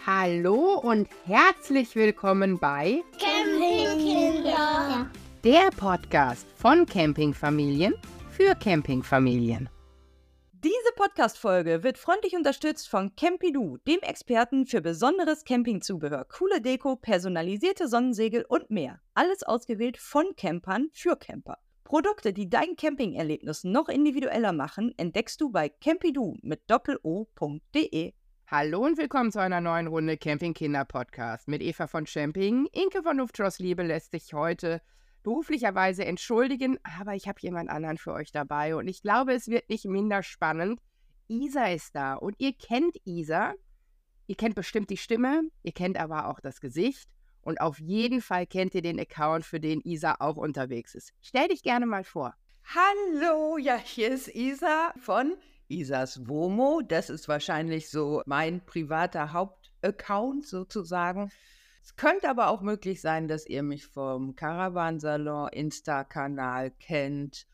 Hallo und herzlich willkommen bei Campingkinder. der Podcast von Campingfamilien für Campingfamilien. Diese Podcast-Folge wird freundlich unterstützt von Campidou, dem Experten für besonderes Campingzubehör, coole Deko, personalisierte Sonnensegel und mehr. Alles ausgewählt von Campern für Camper. Produkte, die dein Campingerlebnis noch individueller machen, entdeckst du bei campidou mit doppel-o.de. Hallo und willkommen zu einer neuen Runde Campingkinder-Podcast mit Eva von Camping. Inke von Luftschlossliebe lässt sich heute beruflicherweise entschuldigen, aber ich habe jemand anderen für euch dabei und ich glaube, es wird nicht minder spannend. Isa ist da und ihr kennt Isa. Ihr kennt bestimmt die Stimme, ihr kennt aber auch das Gesicht und auf jeden Fall kennt ihr den Account, für den Isa auch unterwegs ist. Stell dich gerne mal vor. Hallo, ja, hier ist Isa von Isas Womo. Das ist wahrscheinlich so mein privater Hauptaccount sozusagen. Es könnte aber auch möglich sein, dass ihr mich vom Caravansalon Insta-Kanal kennt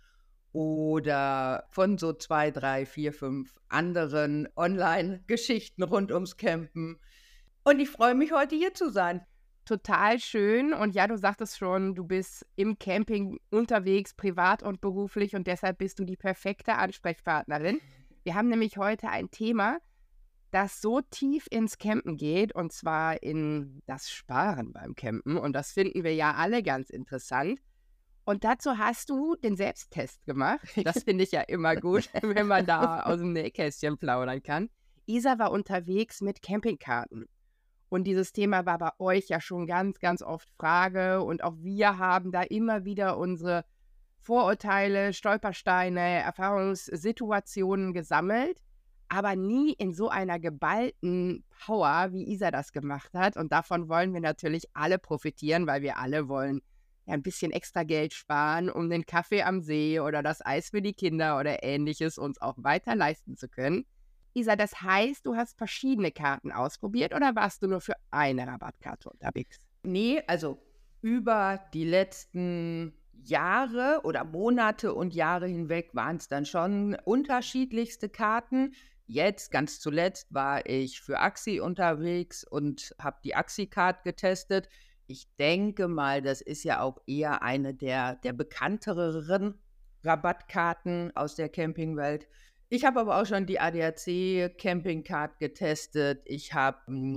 oder von so 2, 3, 4, 5 anderen Online-Geschichten rund ums Campen. Und ich freue mich, heute hier zu sein. Total schön und ja, du sagtest schon, du bist im Camping unterwegs, privat und beruflich und deshalb bist du die perfekte Ansprechpartnerin. Wir haben nämlich heute ein Thema, das so tief ins Campen geht und zwar in das Sparen beim Campen und das finden wir ja alle ganz interessant. Und dazu hast du den Selbsttest gemacht. Das finde ich ja immer gut, wenn man da aus dem Nähkästchen plaudern kann. Isa war unterwegs mit Campingkarten. Und dieses Thema war bei euch ja schon ganz, ganz oft Frage. Und auch wir haben da immer wieder unsere Vorurteile, Stolpersteine, Erfahrungssituationen gesammelt. Aber nie in so einer geballten Power, wie Isa das gemacht hat. Und davon wollen wir natürlich alle profitieren, weil wir alle wollen ja ein bisschen extra Geld sparen, um den Kaffee am See oder das Eis für die Kinder oder Ähnliches uns auch weiter leisten zu können. Isa, das heißt, du hast verschiedene Karten ausprobiert oder warst du nur für eine Rabattkarte unterwegs? Nee, also über die letzten Jahre oder Monate und Jahre hinweg waren es dann schon unterschiedlichste Karten. Jetzt, ganz zuletzt, war ich für Axi unterwegs und habe die Axi-Card getestet. Ich denke mal, das ist ja auch eher eine der bekannteren Rabattkarten aus der Campingwelt. Ich habe aber auch schon die ADAC Camping Card getestet. Ich habe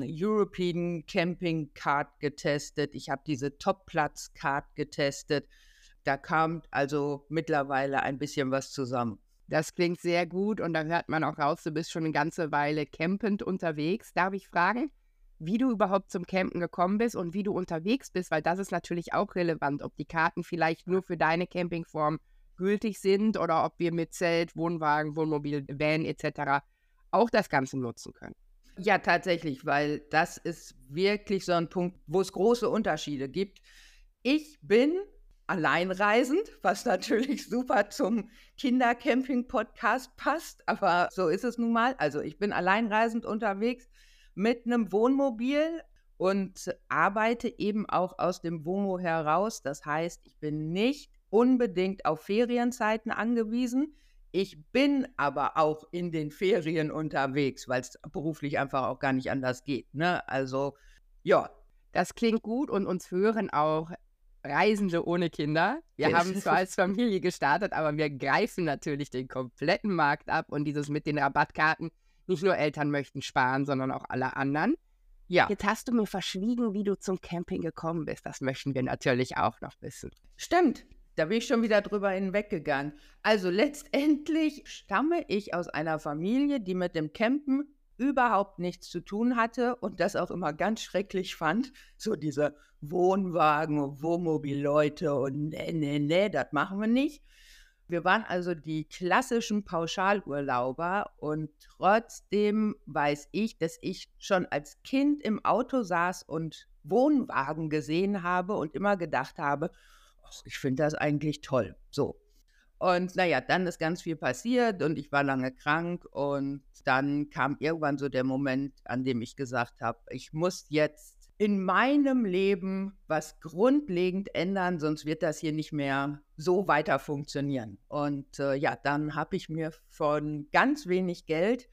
European Camping Card getestet. Ich habe diese Top-Platz Card getestet. Da kam also mittlerweile ein bisschen was zusammen. Das klingt sehr gut und da hört man auch raus, du bist schon eine ganze Weile campend unterwegs. Darf ich fragen, wie du überhaupt zum Campen gekommen bist und wie du unterwegs bist? Weil das ist natürlich auch relevant, ob die Karten vielleicht nur für deine Campingform gültig sind oder ob wir mit Zelt, Wohnwagen, Wohnmobil, Van etc. auch das Ganze nutzen können. Ja, tatsächlich, weil das ist wirklich so ein Punkt, wo es große Unterschiede gibt. Ich bin alleinreisend, was natürlich super zum Kindercamping-Podcast passt, aber so ist es nun mal. Also ich bin alleinreisend unterwegs mit einem Wohnmobil und arbeite eben auch aus dem WOMO heraus. Das heißt, ich bin nicht unbedingt auf Ferienzeiten angewiesen. Ich bin aber auch in den Ferien unterwegs, weil es beruflich einfach auch gar nicht anders geht, ne? Also, ja. Das klingt gut und uns hören auch Reisende ohne Kinder. Wir haben zwar als Familie gestartet, aber wir greifen natürlich den kompletten Markt ab und dieses mit den Rabattkarten, nicht nur Eltern möchten sparen, sondern auch alle anderen. Ja. Jetzt hast du mir verschwiegen, wie du zum Camping gekommen bist. Das möchten wir natürlich auch noch wissen. Stimmt. Da bin ich schon wieder drüber hinweggegangen. Also letztendlich stamme ich aus einer Familie, die mit dem Campen überhaupt nichts zu tun hatte und das auch immer ganz schrecklich fand. So diese Wohnwagen und Wohnmobil-Leute und nee, das machen wir nicht. Wir waren also die klassischen Pauschalurlauber und trotzdem weiß ich, dass ich schon als Kind im Auto saß und Wohnwagen gesehen habe und immer gedacht habe, ich finde das eigentlich toll. So. Und naja, dann ist ganz viel passiert und ich war lange krank und dann kam irgendwann so der Moment, an dem ich gesagt habe, ich muss jetzt in meinem Leben was grundlegend ändern, sonst wird das hier nicht mehr so weiter funktionieren. Und ja, dann habe ich mir von ganz wenig Geld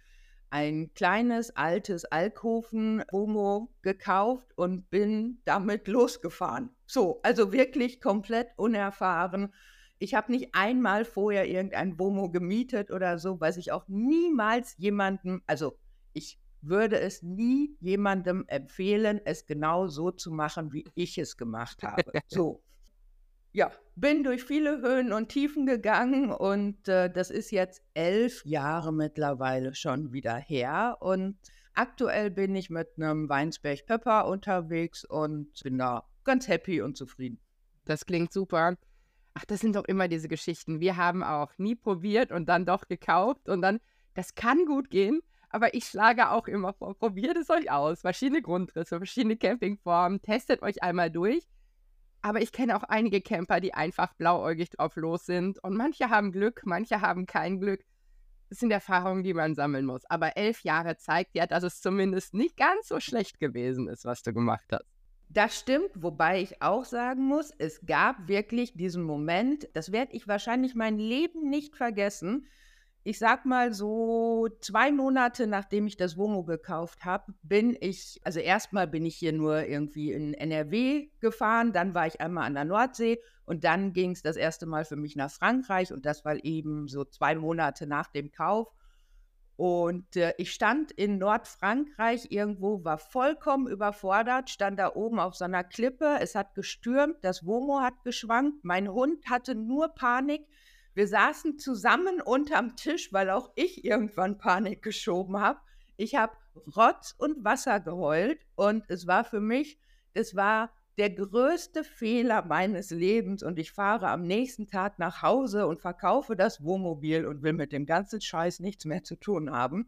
ein kleines, altes Alkoven-Womo gekauft und bin damit losgefahren. So, also wirklich komplett unerfahren. Ich habe nicht einmal vorher irgendein Womo gemietet oder so, was ich auch niemals jemandem, also ich würde es nie jemandem empfehlen, es genau so zu machen, wie ich es gemacht habe. So. Ja, bin durch viele Höhen und Tiefen gegangen und das ist jetzt 11 Jahre mittlerweile schon wieder her. Und aktuell bin ich mit einem Weinsberg Pepper unterwegs und bin da ganz happy und zufrieden. Das klingt super. Ach, das sind doch immer diese Geschichten. Wir haben auch nie probiert und dann doch gekauft und dann, das kann gut gehen, aber ich schlage auch immer vor, probiert es euch aus. Verschiedene Grundrisse, verschiedene Campingformen, testet euch einmal durch. Aber ich kenne auch einige Camper, die einfach blauäugig drauf los sind. Und manche haben Glück, manche haben kein Glück. Das sind Erfahrungen, die man sammeln muss. Aber 11 Jahre zeigt ja, dass es zumindest nicht ganz so schlecht gewesen ist, was du gemacht hast. Das stimmt, wobei ich auch sagen muss, es gab wirklich diesen Moment, das werde ich wahrscheinlich mein Leben nicht vergessen. Ich sag mal so 2 Monate, nachdem ich das Womo gekauft habe, also erstmal bin ich hier nur irgendwie in NRW gefahren, dann war ich einmal an der Nordsee und dann ging es das erste Mal für mich nach Frankreich und das war eben so 2 Monate nach dem Kauf. Und ich stand in Nordfrankreich irgendwo, war vollkommen überfordert, stand da oben auf so einer Klippe, es hat gestürmt, das Womo hat geschwankt, mein Hund hatte nur Panik. Wir saßen zusammen unterm Tisch, weil auch ich irgendwann Panik geschoben habe. Ich habe Rotz und Wasser geheult und es war für mich, das war der größte Fehler meines Lebens und ich fahre am nächsten Tag nach Hause und verkaufe das Wohnmobil und will mit dem ganzen Scheiß nichts mehr zu tun haben.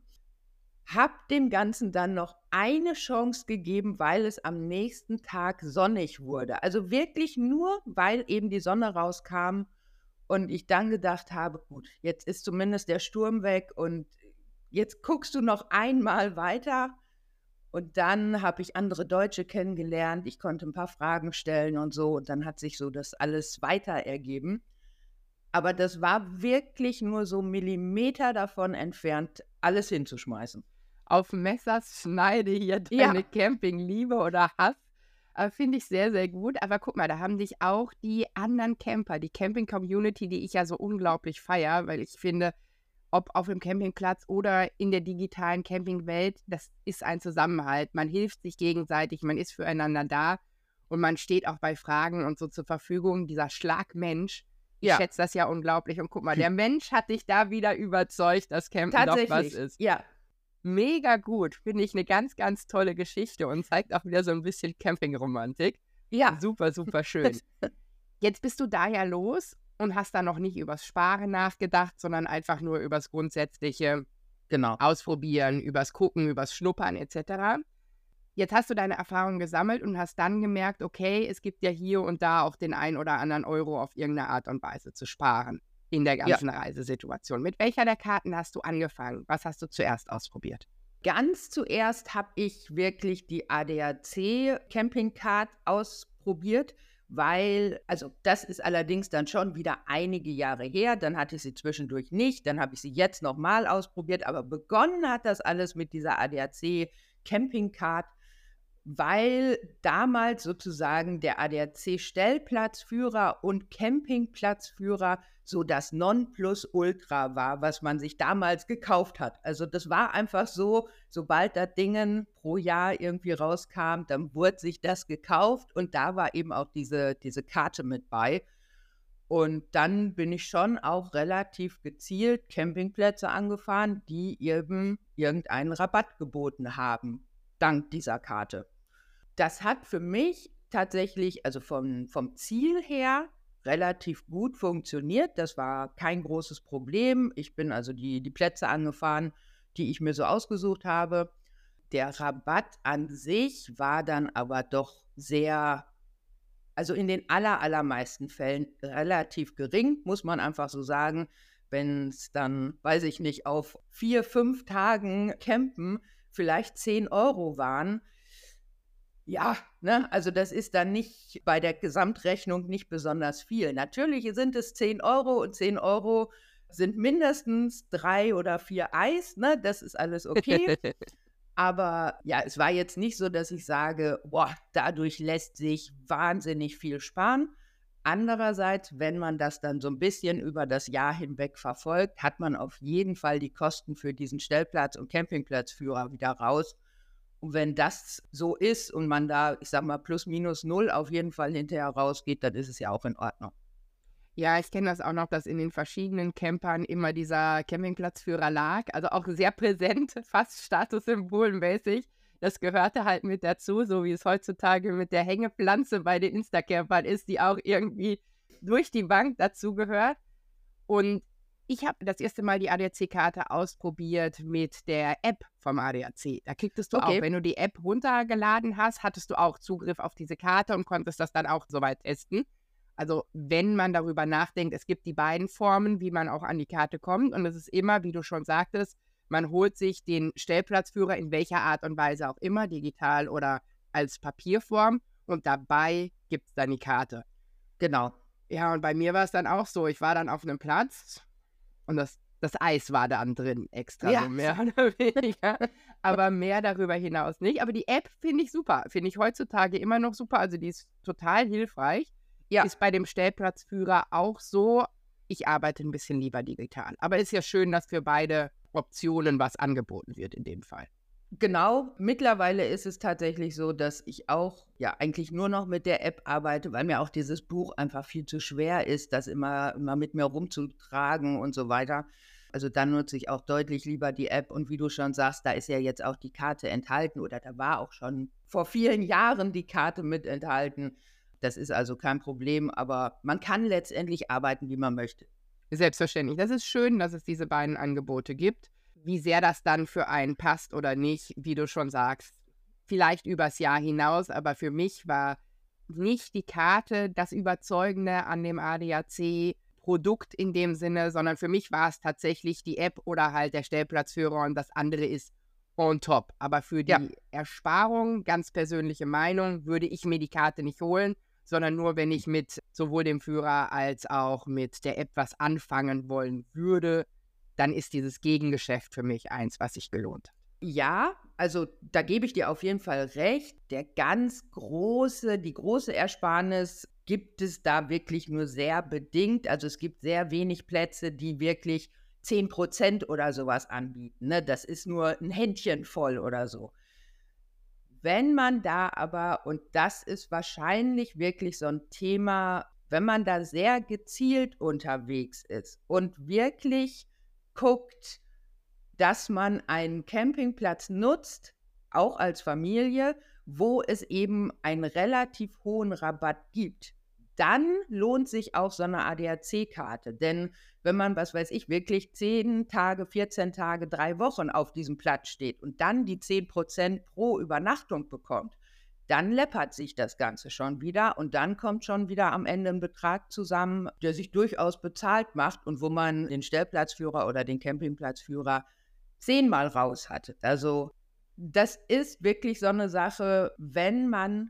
Hab dem Ganzen dann noch eine Chance gegeben, weil es am nächsten Tag sonnig wurde. Also wirklich nur, weil eben die Sonne rauskam. Und ich dann gedacht habe, gut, jetzt ist zumindest der Sturm weg und jetzt guckst du noch einmal weiter. Und dann habe ich andere Deutsche kennengelernt. Ich konnte ein paar Fragen stellen und so. Und dann hat sich so das alles weiter ergeben. Aber das war wirklich nur so Millimeter davon entfernt, alles hinzuschmeißen. Auf Messers Schneide hier deine Campingliebe oder Hass. Finde ich sehr, sehr gut. Aber guck mal, da haben dich auch die anderen Camper, die Camping-Community, die ich ja so unglaublich feiere, weil ich finde, ob auf dem Campingplatz oder in der digitalen Campingwelt, das ist ein Zusammenhalt. Man hilft sich gegenseitig, man ist füreinander da und man steht auch bei Fragen und so zur Verfügung. Dieser Schlagmensch, ich schätze das ja unglaublich. Und guck mal, der Mensch hat dich da wieder überzeugt, dass Campen doch was ist. Ja. Mega gut. Finde ich eine ganz, ganz tolle Geschichte und zeigt auch wieder so ein bisschen Campingromantik. Ja. Super, super schön. Jetzt bist du da ja los und hast da noch nicht übers Sparen nachgedacht, sondern einfach nur übers grundsätzliche Ausprobieren, übers Gucken, übers Schnuppern etc. Jetzt hast du deine Erfahrungen gesammelt und hast dann gemerkt, okay, es gibt ja hier und da auch den einen oder anderen Euro auf irgendeine Art und Weise zu sparen in der ganzen Reisesituation. Mit welcher der Karten hast du angefangen? Was hast du zuerst ausprobiert? Ganz zuerst habe ich wirklich die ADAC Camping Card ausprobiert, weil, also das ist allerdings dann schon wieder einige Jahre her, dann hatte ich sie zwischendurch nicht, dann habe ich sie jetzt nochmal ausprobiert, aber begonnen hat das alles mit dieser ADAC Camping Card, weil damals sozusagen der ADAC-Stellplatzführer und Campingplatzführer so das Nonplusultra war, was man sich damals gekauft hat. Also das war einfach so, sobald das Ding pro Jahr irgendwie rauskam, dann wurde sich das gekauft und da war eben auch diese Karte mit bei. Und dann bin ich schon auch relativ gezielt Campingplätze angefahren, die eben irgendeinen Rabatt geboten haben, dank dieser Karte. Das hat für mich tatsächlich, also vom Ziel her, relativ gut funktioniert. Das war kein großes Problem. Ich bin also die Plätze angefahren, die ich mir so ausgesucht habe. Der Rabatt an sich war dann aber doch sehr, also in den allermeisten Fällen relativ gering, muss man einfach so sagen. Wenn es dann, weiß ich nicht, auf 4, 5 Tagen Campen vielleicht 10 Euro waren, ja, ne, also das ist dann nicht bei der Gesamtrechnung nicht besonders viel. Natürlich sind es 10 Euro und 10 Euro sind mindestens 3 oder 4 Eis, ne? Das ist alles okay. Aber ja, es war jetzt nicht so, dass ich sage, boah, dadurch lässt sich wahnsinnig viel sparen. Andererseits, wenn man das dann so ein bisschen über das Jahr hinweg verfolgt, hat man auf jeden Fall die Kosten für diesen Stellplatz- und Campingplatzführer wieder raus. Und wenn das so ist und man da, ich sag mal, plus minus null auf jeden Fall hinterher rausgeht, dann ist es ja auch in Ordnung. Ja, ich kenne das auch noch, dass in den verschiedenen Campern immer dieser Campingplatzführer lag. Also auch sehr präsent, fast statussymbolmäßig. Das gehörte halt mit dazu, so wie es heutzutage mit der Hängepflanze bei den Instacampern ist, die auch irgendwie durch die Bank dazu gehört. Und ich habe das erste Mal die ADAC-Karte ausprobiert mit der App vom ADAC. Da kriegtest du auch, wenn du die App runtergeladen hast, hattest du auch Zugriff auf diese Karte und konntest das dann auch soweit testen. Also wenn man darüber nachdenkt, es gibt die beiden Formen, wie man auch an die Karte kommt. Und es ist immer, wie du schon sagtest, man holt sich den Stellplatzführer in welcher Art und Weise auch immer, digital oder als Papierform. Und dabei gibt es dann die Karte. Genau. Ja, und bei mir war es dann auch so. Ich war dann auf einem Platz und das Eis war dann drin extra, Ja. so mehr oder weniger. Aber mehr darüber hinaus nicht. Aber die App finde ich super. Finde ich heutzutage immer noch super. Also die ist total hilfreich. Ja. Ist bei dem Stellplatzführer auch so. Ich arbeite ein bisschen lieber digital. Aber ist ja schön, dass für beide Optionen was angeboten wird in dem Fall. Genau, mittlerweile ist es tatsächlich so, dass ich auch ja eigentlich nur noch mit der App arbeite, weil mir auch dieses Buch einfach viel zu schwer ist, das immer mit mir rumzutragen und so weiter. Also dann nutze ich auch deutlich lieber die App und wie du schon sagst, da ist ja jetzt auch die Karte enthalten oder da war auch schon vor vielen Jahren die Karte mit enthalten. Das ist also kein Problem, aber man kann letztendlich arbeiten, wie man möchte. Selbstverständlich. Das ist schön, dass es diese beiden Angebote gibt. Wie sehr das dann für einen passt oder nicht, wie du schon sagst, vielleicht übers Jahr hinaus, aber für mich war nicht die Karte das Überzeugende an dem ADAC-Produkt in dem Sinne, sondern für mich war es tatsächlich die App oder halt der Stellplatzführer und das andere ist on top. Aber für die Ersparung, ganz persönliche Meinung, würde ich mir die Karte nicht holen, sondern nur, wenn ich mit sowohl dem Führer als auch mit der App was anfangen wollen würde, dann ist dieses Gegengeschäft für mich eins, was sich gelohnt hat. Ja, also da gebe ich dir auf jeden Fall recht. Die große Ersparnis gibt es da wirklich nur sehr bedingt. Also es gibt sehr wenig Plätze, die wirklich 10% oder sowas anbieten. Ne? Das ist nur ein Händchen voll oder so. Wenn man da aber, und das ist wahrscheinlich wirklich so ein Thema, wenn man da sehr gezielt unterwegs ist und wirklich guckt, dass man einen Campingplatz nutzt, auch als Familie, wo es eben einen relativ hohen Rabatt gibt, dann lohnt sich auch so eine ADAC-Karte. Denn wenn man, was weiß ich, wirklich 10 Tage, 14 Tage, 3 Wochen auf diesem Platz steht und dann die 10% pro Übernachtung bekommt, dann läppert sich das Ganze schon wieder und dann kommt schon wieder am Ende ein Betrag zusammen, der sich durchaus bezahlt macht und wo man den Stellplatzführer oder den Campingplatzführer 10-mal raus hatte. Also das ist wirklich so eine Sache, wenn man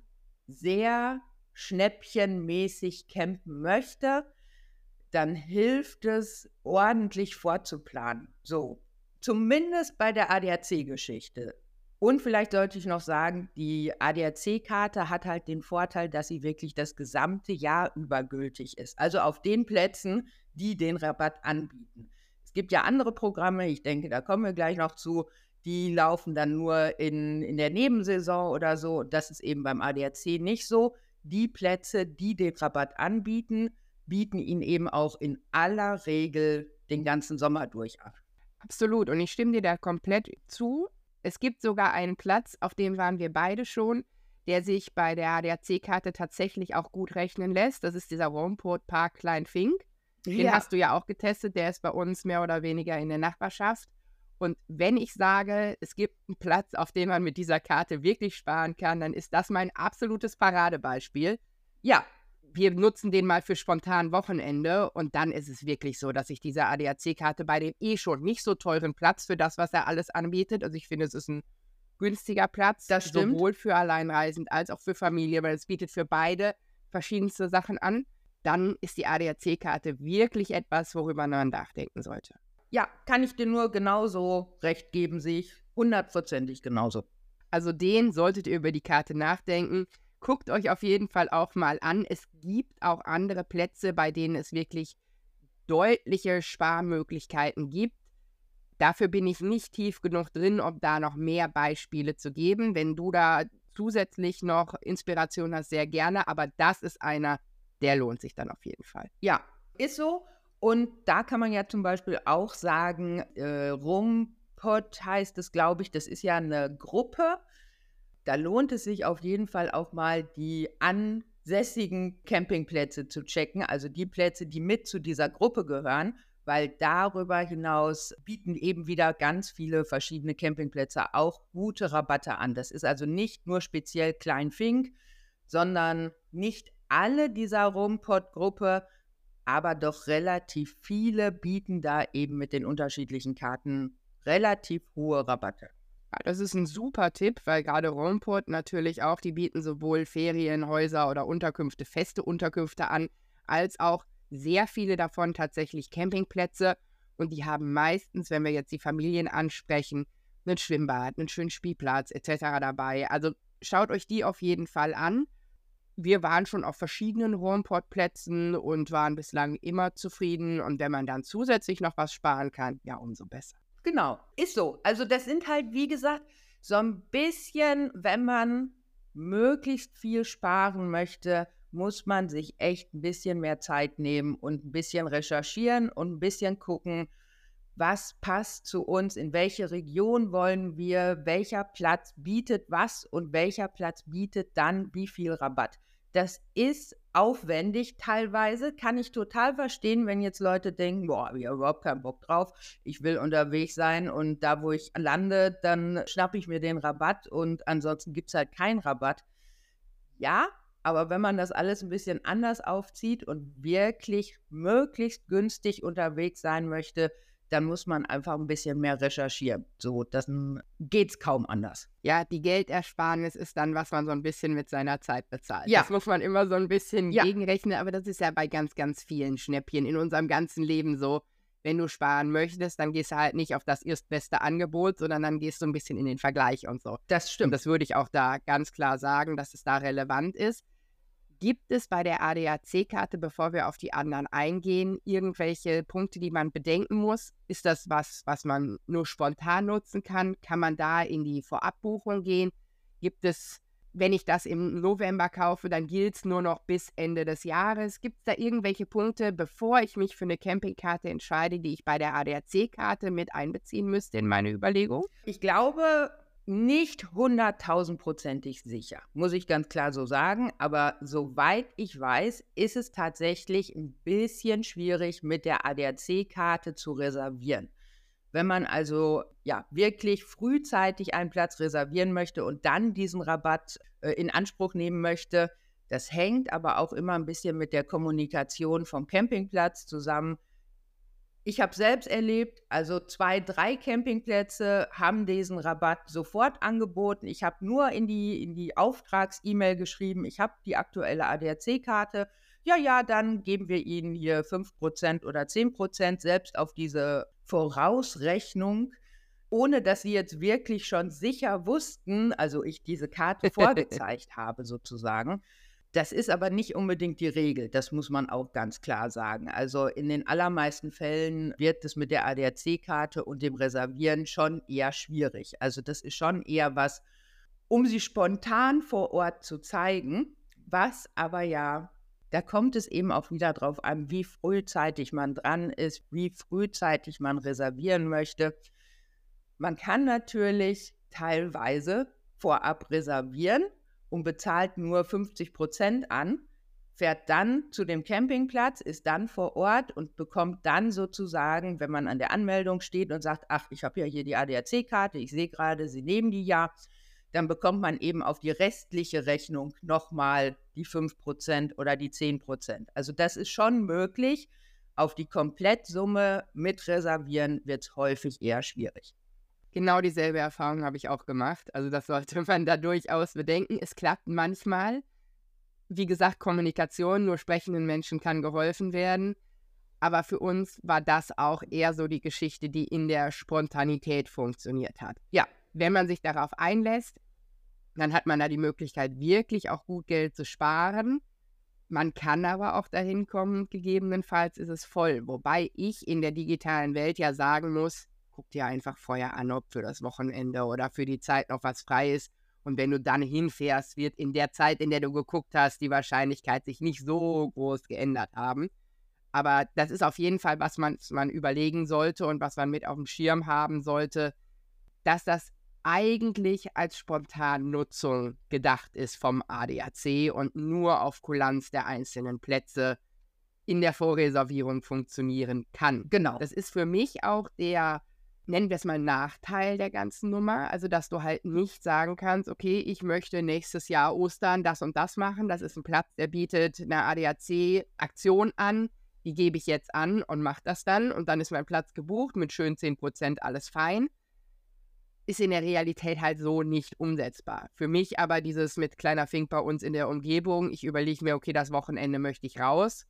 sehr schnäppchenmäßig campen möchte, dann hilft es, ordentlich vorzuplanen. So, zumindest bei der ADAC-Geschichte. Und vielleicht sollte ich noch sagen, die ADAC-Karte hat halt den Vorteil, dass sie wirklich das gesamte Jahr über gültig ist. Also auf den Plätzen, die den Rabatt anbieten. Es gibt ja andere Programme, ich denke, da kommen wir gleich noch zu, die laufen dann nur in der Nebensaison oder so. Das ist eben beim ADAC nicht so. Die Plätze, die den Rabatt anbieten, bieten ihn eben auch in aller Regel den ganzen Sommer durch ab. Absolut. Und ich stimme dir da komplett zu. Es gibt sogar einen Platz, auf dem waren wir beide schon, der sich bei der ADAC-Karte tatsächlich auch gut rechnen lässt. Das ist dieser Romport Park Kleinfink. Den hast du ja auch getestet. Der ist bei uns mehr oder weniger in der Nachbarschaft. Und wenn ich sage, es gibt einen Platz, auf dem man mit dieser Karte wirklich sparen kann, dann ist das mein absolutes Paradebeispiel. Ja, wir nutzen den mal für spontan Wochenende und dann ist es wirklich so, dass ich diese ADAC-Karte bei dem schon nicht so teuren Platz für das, was er alles anbietet, also ich finde, es ist ein günstiger Platz, das stimmt, sowohl für Alleinreisend als auch für Familie, weil es bietet für beide verschiedenste Sachen an. dann ist die ADAC-Karte wirklich etwas, worüber man nachdenken sollte. Ja, kann ich dir nur genauso recht geben, sehe ich 100%ig genauso. Also den solltet ihr über die Karte nachdenken. Guckt euch auf jeden Fall auch mal an. Es gibt auch andere Plätze, bei denen es wirklich deutliche Sparmöglichkeiten gibt. Dafür bin ich nicht tief genug drin, um da noch mehr Beispiele zu geben. Wenn du da zusätzlich noch Inspiration hast, sehr gerne. Aber das ist einer, der lohnt sich dann auf jeden Fall. Ja, ist so. Und da kann man ja zum Beispiel auch sagen, Rumpott heißt es, glaube ich, das ist ja eine Gruppe. Da lohnt es sich auf jeden Fall auch mal, die ansässigen Campingplätze zu checken, also die Plätze, die mit zu dieser Gruppe gehören, weil darüber hinaus bieten eben wieder ganz viele verschiedene Campingplätze auch gute Rabatte an. Das ist also nicht nur speziell Klein-Fink, sondern nicht alle dieser Rumpott-Gruppe, aber doch relativ viele bieten da eben mit den unterschiedlichen Karten relativ hohe Rabatte. Ja, das ist ein super Tipp, weil gerade Rumpott natürlich auch, die bieten sowohl Ferienhäuser oder Unterkünfte, feste Unterkünfte an, als auch sehr viele davon tatsächlich Campingplätze. Und die haben meistens, wenn wir jetzt die Familien ansprechen, ein Schwimmbad, einen schönen Spielplatz etc. dabei. Also schaut euch die auf jeden Fall an. Wir waren schon auf verschiedenen Rumpott-Plätzen und waren bislang immer zufrieden. Und wenn man dann zusätzlich noch was sparen kann, ja, umso besser. Genau, ist so. Also das sind halt, wie gesagt, so ein bisschen, wenn man möglichst viel sparen möchte, muss man sich echt ein bisschen mehr Zeit nehmen und ein bisschen recherchieren und ein bisschen gucken, was passt zu uns, in welche Region wollen wir, welcher Platz bietet was und welcher Platz bietet dann wie viel Rabatt. Das ist aufwendig teilweise, kann ich total verstehen, wenn jetzt Leute denken, boah, hab ich überhaupt keinen Bock drauf, ich will unterwegs sein und da, wo ich lande, dann schnappe ich mir den Rabatt und ansonsten gibt es halt keinen Rabatt. Ja, aber wenn man das alles ein bisschen anders aufzieht und wirklich möglichst günstig unterwegs sein möchte, dann muss man einfach ein bisschen mehr recherchieren. So, dann geht's kaum anders. Ja, die Geldersparnis ist dann, was man so ein bisschen mit seiner Zeit bezahlt. Ja. Das muss man immer so ein bisschen Ja. gegenrechnen, aber das ist ja bei ganz, ganz vielen Schnäppchen in unserem ganzen Leben so. Wenn du sparen möchtest, dann gehst du halt nicht auf das erstbeste Angebot, sondern dann gehst du ein bisschen in den Vergleich und so. Das Und stimmt. das würde ich auch da ganz klar sagen, dass es da relevant ist. Gibt es bei der ADAC-Karte, bevor wir auf die anderen eingehen, irgendwelche Punkte, die man bedenken muss? Ist das was man nur spontan nutzen kann? Kann man da in die Vorabbuchung gehen? Gibt es, wenn ich das im November kaufe, dann gilt es nur noch bis Ende des Jahres? Gibt es da irgendwelche Punkte, bevor ich mich für eine Campingkarte entscheide, die ich bei der ADAC-Karte mit einbeziehen müsste in meine Überlegung? Ich glaube, nicht 100.000%ig sicher, muss ich ganz klar so sagen. Aber soweit ich weiß, ist es tatsächlich ein bisschen schwierig, mit der ADAC-Karte zu reservieren. Wenn man also ja wirklich frühzeitig einen Platz reservieren möchte und dann diesen Rabatt in Anspruch nehmen möchte, das hängt aber auch immer ein bisschen mit der Kommunikation vom Campingplatz zusammen. Ich habe selbst erlebt, also 2, 3 Campingplätze haben diesen Rabatt sofort angeboten. Ich habe nur in die Auftrags-E-Mail geschrieben, ich habe die aktuelle ADAC-Karte. Ja, dann geben wir Ihnen hier 5% oder 10% selbst auf diese Vorausrechnung, ohne dass Sie jetzt wirklich schon sicher wussten, also ich diese Karte vorgezeigt habe sozusagen. Das ist aber nicht unbedingt die Regel, das muss man auch ganz klar sagen. Also in den allermeisten Fällen wird es mit der ADAC-Karte und dem Reservieren schon eher schwierig. Also das ist schon eher was, um sie spontan vor Ort zu zeigen, was aber ja, da kommt es eben auch wieder drauf an, wie frühzeitig man dran ist, wie frühzeitig man reservieren möchte. Man kann natürlich teilweise vorab reservieren und bezahlt nur 50% an, fährt dann zu dem Campingplatz, ist dann vor Ort und bekommt dann sozusagen, wenn man an der Anmeldung steht und sagt, ach, ich habe ja hier die ADAC-Karte, ich sehe gerade, Sie nehmen die ja, dann bekommt man eben auf die restliche Rechnung nochmal die 5% oder die 10%. Also das ist schon möglich. Auf die Komplettsumme mit reservieren wird es häufig eher schwierig. Genau dieselbe Erfahrung habe ich auch gemacht. Also das sollte man da durchaus bedenken. Es klappt manchmal. wie gesagt, Kommunikation, nur sprechenden Menschen kann geholfen werden. Aber für uns war das auch eher so die Geschichte, die in der Spontanität funktioniert hat. Ja, wenn man sich darauf einlässt, dann hat man da die Möglichkeit, wirklich auch gut Geld zu sparen. Man kann aber auch dahin kommen, gegebenenfalls ist es voll. Wobei ich in der digitalen Welt ja sagen muss, guck dir einfach vorher an, ob für das Wochenende oder für die Zeit noch was frei ist. Und wenn du dann hinfährst, wird in der Zeit, in der du geguckt hast, die Wahrscheinlichkeit sich nicht so groß geändert haben. Aber das ist auf jeden Fall, was man überlegen sollte und was man mit auf dem Schirm haben sollte, dass das eigentlich als Spontannutzung gedacht ist vom ADAC und nur auf Kulanz der einzelnen Plätze in der Vorreservierung funktionieren kann. Genau. Das ist für mich auch der, nennen wir es mal, Nachteil der ganzen Nummer. Also, dass du halt nicht sagen kannst, okay, ich möchte nächstes Jahr Ostern das und das machen. Das ist ein Platz, der bietet eine ADAC-Aktion an. Die gebe ich jetzt an und mache das dann. Und dann ist mein Platz gebucht mit schön 10%, alles fein. Ist in der Realität halt so nicht umsetzbar. Für mich aber dieses mit kleiner Fink bei uns in der Umgebung, ich überlege mir, okay, das Wochenende möchte ich raus,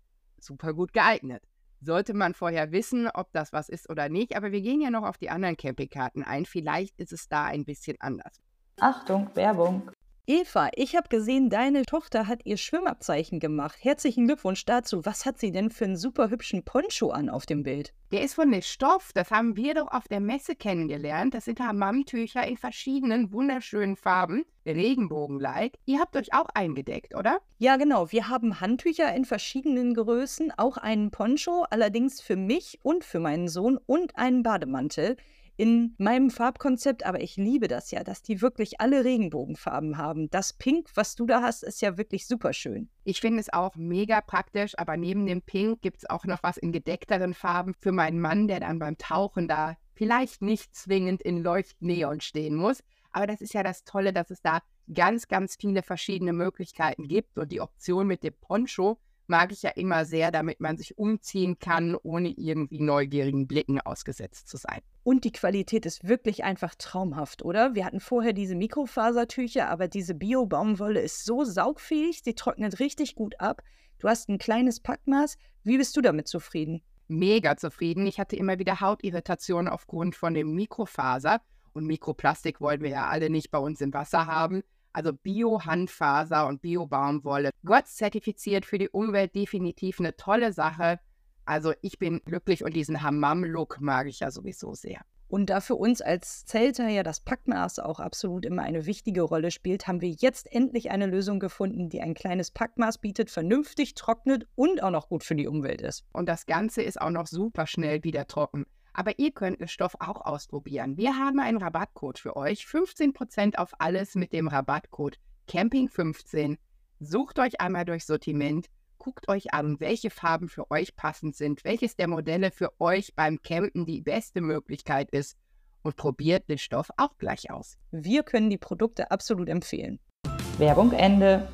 super gut geeignet. Sollte man vorher wissen, ob das was ist oder nicht, aber wir gehen ja noch auf die anderen Campingkarten ein, vielleicht ist es da ein bisschen anders. Achtung, Werbung. Eva, ich habe gesehen, deine Tochter hat ihr Schwimmabzeichen gemacht. Herzlichen Glückwunsch dazu. Was hat sie denn für einen super hübschen Poncho an auf dem Bild? Der ist von der Stoff, das haben wir doch auf der Messe kennengelernt. Das sind Hammamtücher in verschiedenen wunderschönen Farben, Regenbogen-like. Ihr habt euch auch eingedeckt, oder? Ja, genau. Wir haben Handtücher in verschiedenen Größen, auch einen Poncho, allerdings für mich und für meinen Sohn und einen Bademantel in meinem Farbkonzept, aber ich liebe das ja, dass die wirklich alle Regenbogenfarben haben. Das Pink, was du da hast, ist ja wirklich super schön. Ich finde es auch mega praktisch, aber neben dem Pink gibt es auch noch was in gedeckteren Farben für meinen Mann, der dann beim Tauchen da vielleicht nicht zwingend in Leuchtneon stehen muss. Aber das ist ja das Tolle, dass es da ganz, ganz viele verschiedene Möglichkeiten gibt. Und die Option mit dem Poncho mag ich ja immer sehr, damit man sich umziehen kann, ohne irgendwie neugierigen Blicken ausgesetzt zu sein. Und die Qualität ist wirklich einfach traumhaft, oder? Wir hatten vorher diese Mikrofasertücher, aber diese Bio-Baumwolle ist so saugfähig, sie trocknet richtig gut ab. Du hast ein kleines Packmaß. Wie bist du damit zufrieden? Mega zufrieden. Ich hatte immer wieder Hautirritationen aufgrund von dem Mikrofaser. Und Mikroplastik wollen wir ja alle nicht bei uns im Wasser haben. Also Bio-Handfaser und Bio-Baumwolle. Gott-zertifiziert für die Umwelt, definitiv eine tolle Sache. Also ich bin glücklich und diesen Hammam-Look mag ich ja sowieso sehr. Und da für uns als Zelter ja das Packmaß auch absolut immer eine wichtige Rolle spielt, haben wir jetzt endlich eine Lösung gefunden, die ein kleines Packmaß bietet, vernünftig trocknet und auch noch gut für die Umwelt ist. Und das Ganze ist auch noch super schnell wieder trocken. Aber ihr könnt den Stoff auch ausprobieren. Wir haben einen Rabattcode für euch. 15% auf alles mit dem Rabattcode Camping15. Sucht euch einmal durchs Sortiment. Guckt euch an, welche Farben für euch passend sind, welches der Modelle für euch beim Campen die beste Möglichkeit ist und probiert den Stoff auch gleich aus. Wir können die Produkte absolut empfehlen. Werbung Ende.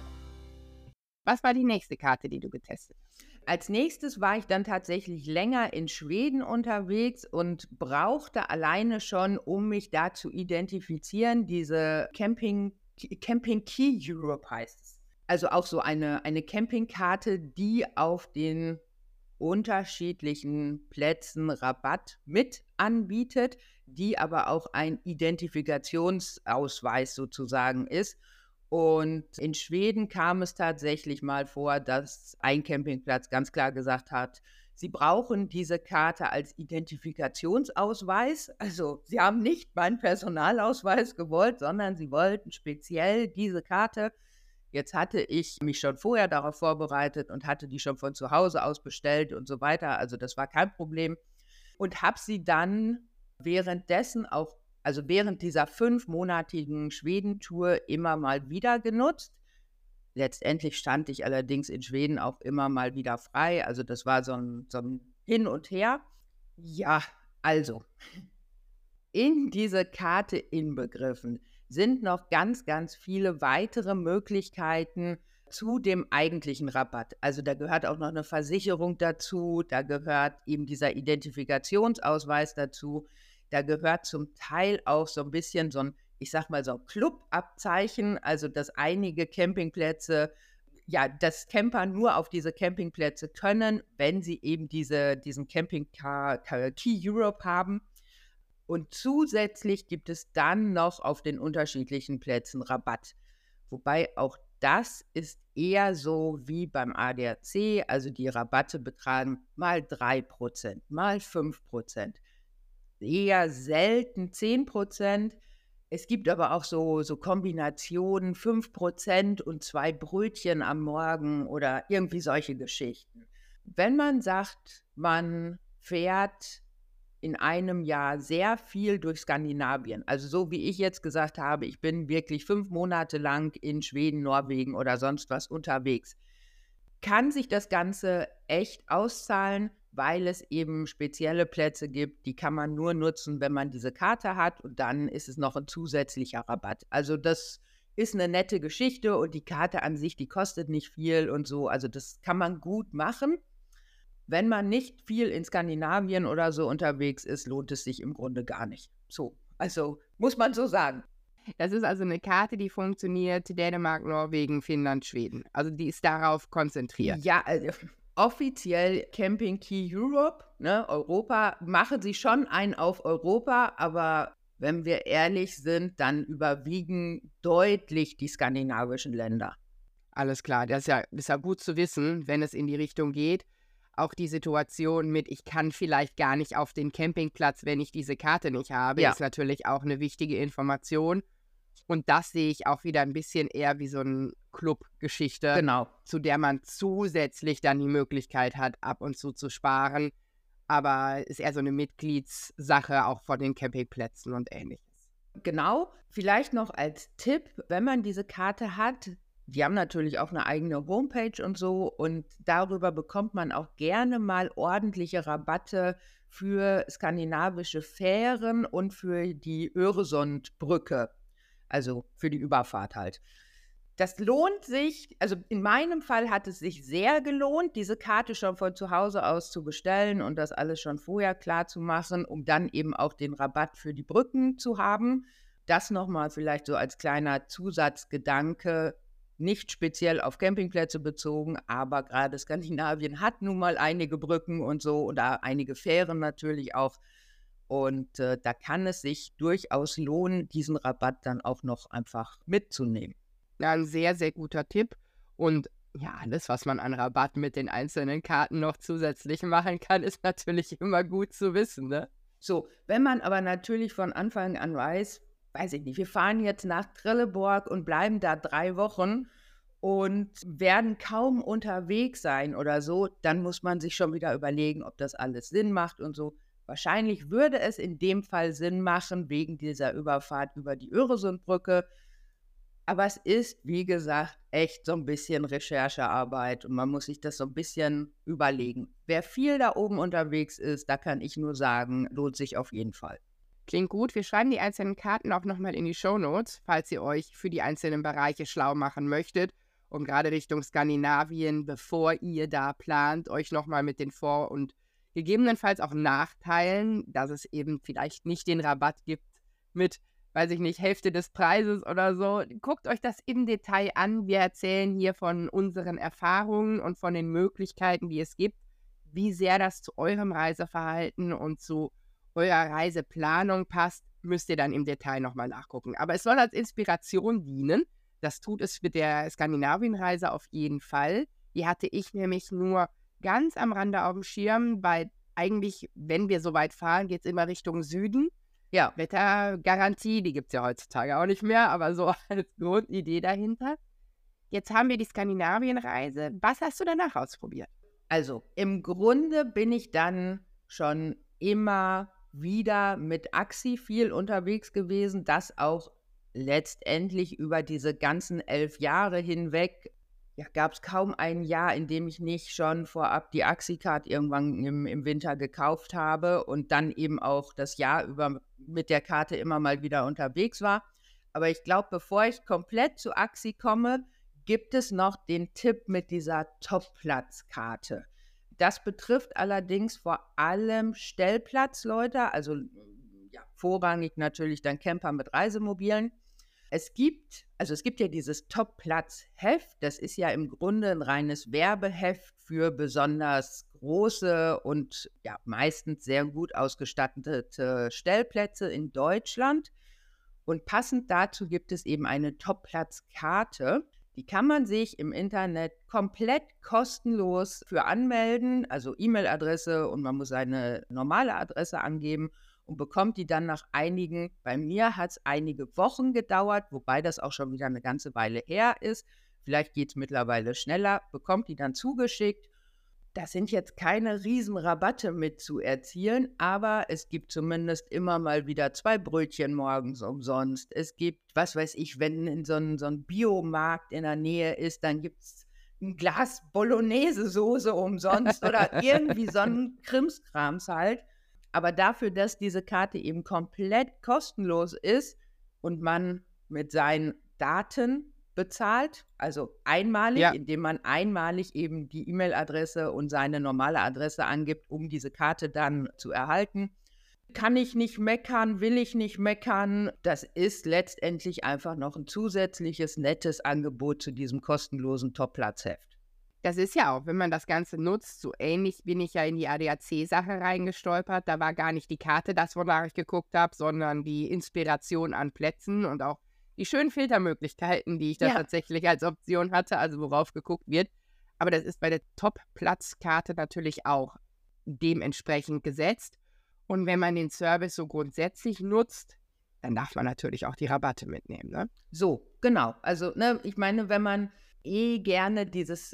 Was war die nächste Karte, die du getestet hast? Als nächstes war ich dann tatsächlich länger in Schweden unterwegs und brauchte alleine schon, um mich da zu identifizieren, diese Camping Key Europe heißt es. Also auch so eine Campingkarte, die auf den unterschiedlichen Plätzen Rabatt mit anbietet, die aber auch ein Identifikationsausweis sozusagen ist. Und in Schweden kam es tatsächlich mal vor, dass ein Campingplatz ganz klar gesagt hat, sie brauchen diese Karte als Identifikationsausweis. Also sie haben nicht meinen Personalausweis gewollt, sondern sie wollten speziell diese Karte. Jetzt hatte ich mich schon vorher darauf vorbereitet und hatte die schon von zu Hause aus bestellt und so weiter. Also das war kein Problem. Und habe sie dann währenddessen auch, also während dieser 5-monatigen Schwedentour immer mal wieder genutzt. Letztendlich stand ich allerdings in Schweden auch immer mal wieder frei. Also das war so ein Hin und Her. Ja, also in diese Karte inbegriffen sind noch ganz, ganz viele weitere Möglichkeiten zu dem eigentlichen Rabatt. Also da gehört auch noch eine Versicherung dazu, da gehört eben dieser Identifikationsausweis dazu, da gehört zum Teil auch so ein bisschen so ein, ich sag mal so ein Clubabzeichen, also dass einige Campingplätze ja, dass Camper nur auf diese Campingplätze können, wenn sie eben diesen Campingcar Key Europe haben. Und zusätzlich gibt es dann noch auf den unterschiedlichen Plätzen Rabatt. Wobei auch das ist eher so wie beim ADAC, also die Rabatte betragen mal 3%, mal 5%, eher selten 10%. Es gibt aber auch so Kombinationen, 5% und 2 Brötchen am Morgen oder irgendwie solche Geschichten. Wenn man sagt, man fährt in einem Jahr sehr viel durch Skandinavien, also so wie ich jetzt gesagt habe, ich bin wirklich 5 Monate lang in Schweden, Norwegen oder sonst was unterwegs, kann sich das Ganze echt auszahlen, weil es eben spezielle Plätze gibt, die kann man nur nutzen, wenn man diese Karte hat und dann ist es noch ein zusätzlicher Rabatt. Also das ist eine nette Geschichte und die Karte an sich, die kostet nicht viel und so, also das kann man gut machen. Wenn man nicht viel in Skandinavien oder so unterwegs ist, lohnt es sich im Grunde gar nicht. So, also muss man so sagen. Das ist also eine Karte, die funktioniert Dänemark, Norwegen, Finnland, Schweden. Also die ist darauf konzentriert. Ja, also offiziell Camping Key Europe, ne, Europa, machen sie schon einen auf Europa, aber wenn wir ehrlich sind, dann überwiegen deutlich die skandinavischen Länder. Alles klar, das ist ja gut zu wissen, wenn es in die Richtung geht. Auch die Situation mit, ich kann vielleicht gar nicht auf den Campingplatz, wenn ich diese Karte nicht habe, Ja. ist natürlich auch eine wichtige Information. Und das sehe ich auch wieder ein bisschen eher wie so eine Clubgeschichte, Genau. zu der man zusätzlich dann die Möglichkeit hat, ab und zu sparen. Aber ist eher so eine Mitgliedssache auch von den Campingplätzen und Ähnliches. Genau, vielleicht noch als Tipp, wenn man diese Karte hat, die haben natürlich auch eine eigene Homepage und so und darüber bekommt man auch gerne mal ordentliche Rabatte für skandinavische Fähren und für die Öresundbrücke, also für die Überfahrt halt. Das lohnt sich, also in meinem Fall hat es sich sehr gelohnt, diese Karte schon von zu Hause aus zu bestellen und das alles schon vorher klar zu machen, um dann eben auch den Rabatt für die Brücken zu haben. Das nochmal vielleicht so als kleiner Zusatzgedanke, nicht speziell auf Campingplätze bezogen, aber gerade Skandinavien hat nun mal einige Brücken und so oder einige Fähren natürlich auch. Und da kann es sich durchaus lohnen, diesen Rabatt dann auch noch einfach mitzunehmen. Ja, ein sehr, sehr guter Tipp. Und ja, alles, was man an Rabatt mit den einzelnen Karten noch zusätzlich machen kann, ist natürlich immer gut zu wissen, ne? So, wenn man aber natürlich von Anfang an weiß ich nicht, wir fahren jetzt nach Trelleborg und bleiben da 3 Wochen und werden kaum unterwegs sein oder so, dann muss man sich schon wieder überlegen, ob das alles Sinn macht und so. Wahrscheinlich würde es in dem Fall Sinn machen, wegen dieser Überfahrt über die Öresundbrücke. Aber es ist, wie gesagt, echt so ein bisschen Recherchearbeit und man muss sich das so ein bisschen überlegen. Wer viel da oben unterwegs ist, da kann ich nur sagen, lohnt sich auf jeden Fall. Klingt gut. Wir schreiben die einzelnen Karten auch nochmal in die Shownotes, falls ihr euch für die einzelnen Bereiche schlau machen möchtet. Und gerade Richtung Skandinavien, bevor ihr da plant, euch nochmal mit den Vor- und gegebenenfalls auch Nachteilen, dass es eben vielleicht nicht den Rabatt gibt mit, weiß ich nicht, Hälfte des Preises oder so. Guckt euch das im Detail an. Wir erzählen hier von unseren Erfahrungen und von den Möglichkeiten, die es gibt, wie sehr das zu eurem Reiseverhalten und zu eurer Reiseplanung passt, müsst ihr dann im Detail nochmal nachgucken. Aber es soll als Inspiration dienen. Das tut es mit der Skandinavienreise auf jeden Fall. Die hatte ich nämlich nur ganz am Rande auf dem Schirm, weil eigentlich, wenn wir so weit fahren, geht es immer Richtung Süden. Ja, Wettergarantie, die gibt es ja heutzutage auch nicht mehr, aber so als Grundidee dahinter. Jetzt haben wir die Skandinavienreise. Was hast du danach ausprobiert? also im Grunde bin ich dann schon immer wieder mit Axi viel unterwegs gewesen, das auch letztendlich über diese ganzen 11 Jahre hinweg. Ja, gab es kaum ein Jahr, in dem ich nicht schon vorab die Axi-Card irgendwann im Winter gekauft habe und dann eben auch das Jahr über mit der Karte immer mal wieder unterwegs war. Aber ich glaube, bevor ich komplett zu Axi komme, gibt es noch den Tipp mit dieser Top-Platz-Karte. Das betrifft allerdings vor allem Stellplatzleute, also ja, vorrangig natürlich dann Camper mit Reisemobilen. Es gibt ja dieses Top-Platz-Heft, das ist ja im Grunde ein reines Werbeheft für besonders große und ja meistens sehr gut ausgestattete Stellplätze in Deutschland. Und passend dazu gibt es eben eine Top-Platz-Karte. Die kann man sich im Internet komplett kostenlos für anmelden, also E-Mail-Adresse, und man muss seine normale Adresse angeben und bekommt die dann bei mir hat es einige Wochen gedauert, wobei das auch schon wieder eine ganze Weile her ist. Vielleicht geht es mittlerweile schneller, bekommt die dann zugeschickt. Das sind jetzt keine Riesenrabatte mit zu erzielen, aber es gibt zumindest immer mal wieder 2 Brötchen morgens umsonst. Es gibt, was weiß ich, wenn in so ein Biomarkt in der Nähe ist, dann gibt es ein Glas Bolognese-Soße umsonst oder irgendwie so ein Krimskrams halt. Aber dafür, dass diese Karte eben komplett kostenlos ist und man mit seinen Daten bezahlt, also einmalig, indem man einmalig eben die E-Mail-Adresse und seine normale Adresse angibt, um diese Karte dann zu erhalten. Kann ich nicht meckern, will ich nicht meckern. Das ist letztendlich einfach noch ein zusätzliches, nettes Angebot zu diesem kostenlosen Top-Platz-Heft. Das ist ja auch, wenn man das Ganze nutzt, so ähnlich bin ich ja in die ADAC-Sache reingestolpert. Da war gar nicht die Karte das, wonach ich geguckt habe, sondern die Inspiration an Plätzen und auch die schönen Filtermöglichkeiten, die ich da tatsächlich als Option hatte, also worauf geguckt wird. Aber das ist bei der Top-Platz-Karte natürlich auch dementsprechend gesetzt. Und wenn man den Service so grundsätzlich nutzt, dann darf man natürlich auch die Rabatte mitnehmen, ne? So, genau. Also, ich meine, wenn man gerne dieses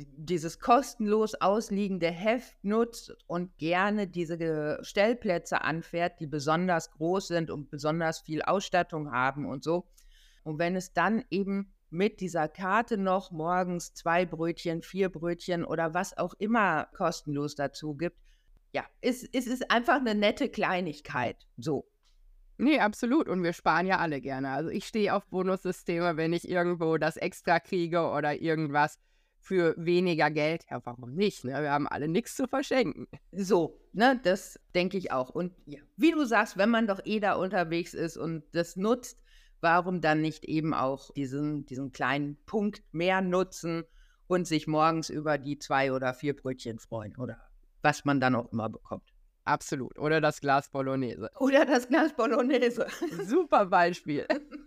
kostenlos ausliegende Heft nutzt und gerne diese Stellplätze anfährt, die besonders groß sind und besonders viel Ausstattung haben und so. Und wenn es dann eben mit dieser Karte noch morgens 2 Brötchen, 4 Brötchen oder was auch immer kostenlos dazu gibt, ja, es ist einfach eine nette Kleinigkeit. So. Nee, absolut. Und wir sparen ja alle gerne. Also ich stehe auf Bonussysteme, wenn ich irgendwo das extra kriege oder irgendwas für weniger Geld. Ja, warum nicht? Ne? Wir haben alle nichts zu verschenken. So, das denke ich auch. Und ja, wie du sagst, wenn man doch da unterwegs ist und das nutzt, warum dann nicht eben auch diesen kleinen Punkt mehr nutzen und sich morgens über die 2 oder 4 Brötchen freuen oder was man dann auch immer bekommt. Absolut. Oder das Glas Bolognese. Super Beispiel.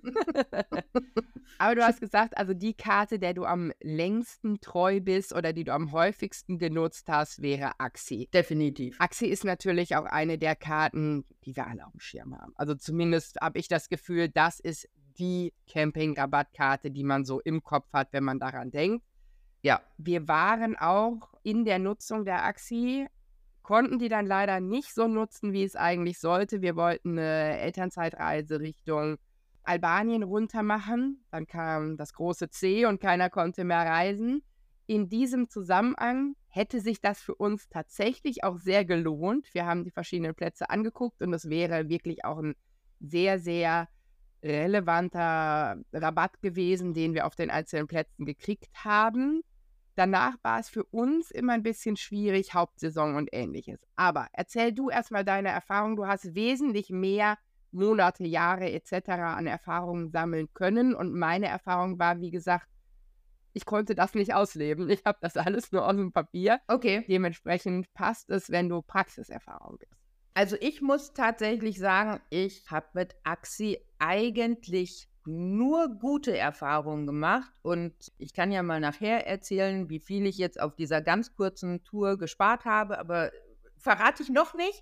Aber du hast gesagt, also die Karte, der du am längsten treu bist oder die du am häufigsten genutzt hast, wäre Axi. Definitiv. Axi ist natürlich auch eine der Karten, die wir alle auf dem Schirm haben. Also zumindest habe ich das Gefühl, das ist die Camping-Rabattkarte, die man so im Kopf hat, wenn man daran denkt. Ja, wir waren auch in der Nutzung der Axi, konnten die dann leider nicht so nutzen, wie es eigentlich sollte. Wir wollten eine Elternzeitreise Richtung Albanien runter machen. Dann kam das große C und keiner konnte mehr reisen. In diesem Zusammenhang hätte sich das für uns tatsächlich auch sehr gelohnt. Wir haben die verschiedenen Plätze angeguckt und es wäre wirklich auch ein sehr, sehr relevanter Rabatt gewesen, den wir auf den einzelnen Plätzen gekriegt haben. Danach war es für uns immer ein bisschen schwierig, Hauptsaison und Ähnliches. Aber erzähl du erstmal deine Erfahrung. Du hast wesentlich mehr Monate, Jahre etc. an Erfahrungen sammeln können. Und meine Erfahrung war, wie gesagt, ich konnte das nicht ausleben. Ich habe das alles nur auf dem Papier. Okay. Dementsprechend passt es, wenn du Praxiserfahrung hast. Also ich muss tatsächlich sagen, ich habe mit Axi eigentlich nur gute Erfahrungen gemacht und ich kann ja mal nachher erzählen, wie viel ich jetzt auf dieser ganz kurzen Tour gespart habe, aber verrate ich noch nicht.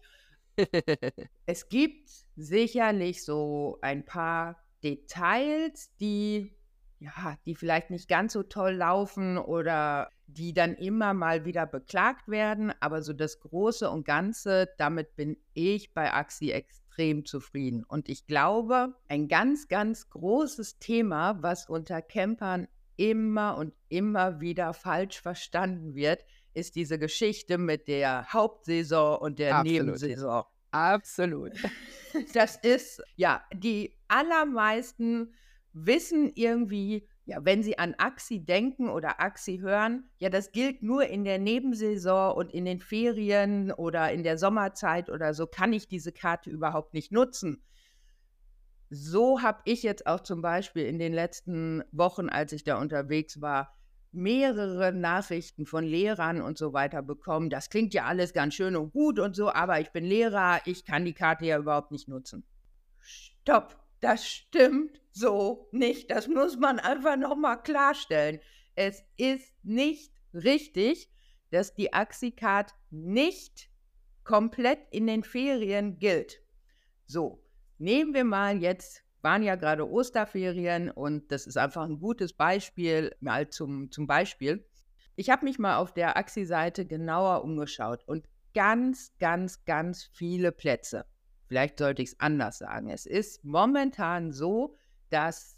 Es gibt sicherlich so ein paar Details, die vielleicht nicht ganz so toll laufen oder die dann immer mal wieder beklagt werden, aber so das Große und Ganze, damit bin ich bei Axi extrem zufrieden. Und ich glaube, ein ganz, ganz großes Thema, was unter Campern immer und immer wieder falsch verstanden wird, ist diese Geschichte mit der Hauptsaison und der Nebensaison. Absolut. Das ist, die allermeisten wissen irgendwie, wenn sie an Axi denken oder Axi hören, das gilt nur in der Nebensaison und in den Ferien oder in der Sommerzeit oder so, kann ich diese Karte überhaupt nicht nutzen. so habe ich jetzt auch zum Beispiel in den letzten Wochen, als ich da unterwegs war, mehrere Nachrichten von Lehrern und so weiter bekommen. Das klingt ja alles ganz schön und gut und so, aber ich bin Lehrer, ich kann die Karte ja überhaupt nicht nutzen. Stopp, das stimmt so nicht. Das muss man einfach nochmal klarstellen. Es ist nicht richtig, dass die Axicard nicht komplett in den Ferien gilt. So, nehmen wir mal jetzt, waren ja gerade Osterferien und das ist einfach ein gutes Beispiel, mal zum Beispiel. Ich habe mich mal auf der Axi-Seite genauer umgeschaut und ganz, ganz, ganz viele Plätze. Vielleicht sollte ich es anders sagen. Es ist momentan so, dass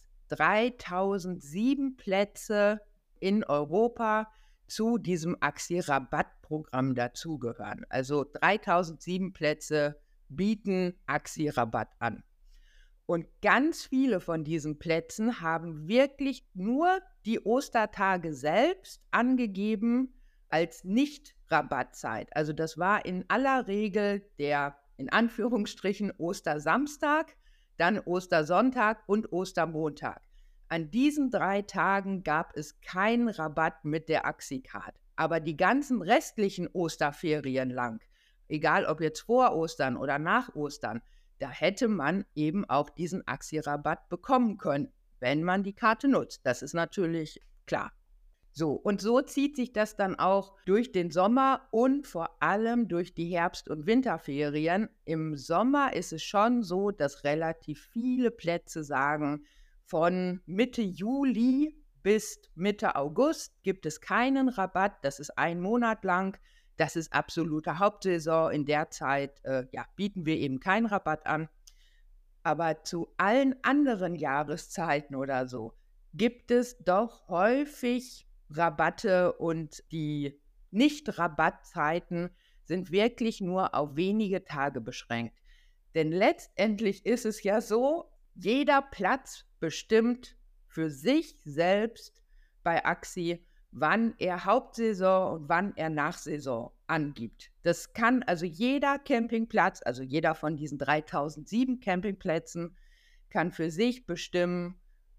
3007 Plätze in Europa zu diesem Axi-Rabattprogramm dazugehören. Also 3007 Plätze bieten Axi-Rabatt an. Und ganz viele von diesen Plätzen haben wirklich nur die Ostertage selbst angegeben als Nicht-Rabattzeit. Also das war in aller Regel der, in Anführungsstrichen, Ostersamstag, dann Ostersonntag und Ostermontag. An diesen 3 Tagen gab es keinen Rabatt mit der Axicard. Aber die ganzen restlichen Osterferien lang, egal ob jetzt vor Ostern oder nach Ostern, da hätte man eben auch diesen Axi-Rabatt bekommen können, wenn man die Karte nutzt. Das ist natürlich klar. So, und so zieht sich das dann auch durch den Sommer und vor allem durch die Herbst- und Winterferien. Im Sommer ist es schon so, dass relativ viele Plätze sagen, von Mitte Juli bis Mitte August gibt es keinen Rabatt. Das ist 1 Monat lang. Das ist absolute Hauptsaison. In der Zeit bieten wir eben keinen Rabatt an. Aber zu allen anderen Jahreszeiten oder so gibt es doch häufig Rabatte und die Nicht-Rabattzeiten sind wirklich nur auf wenige Tage beschränkt. Denn letztendlich ist es ja so, jeder Platz bestimmt für sich selbst bei Axi, wann er Hauptsaison und wann er Nachsaison angibt. Das kann also jeder Campingplatz, also jeder von diesen 3007 Campingplätzen, kann für sich bestimmen,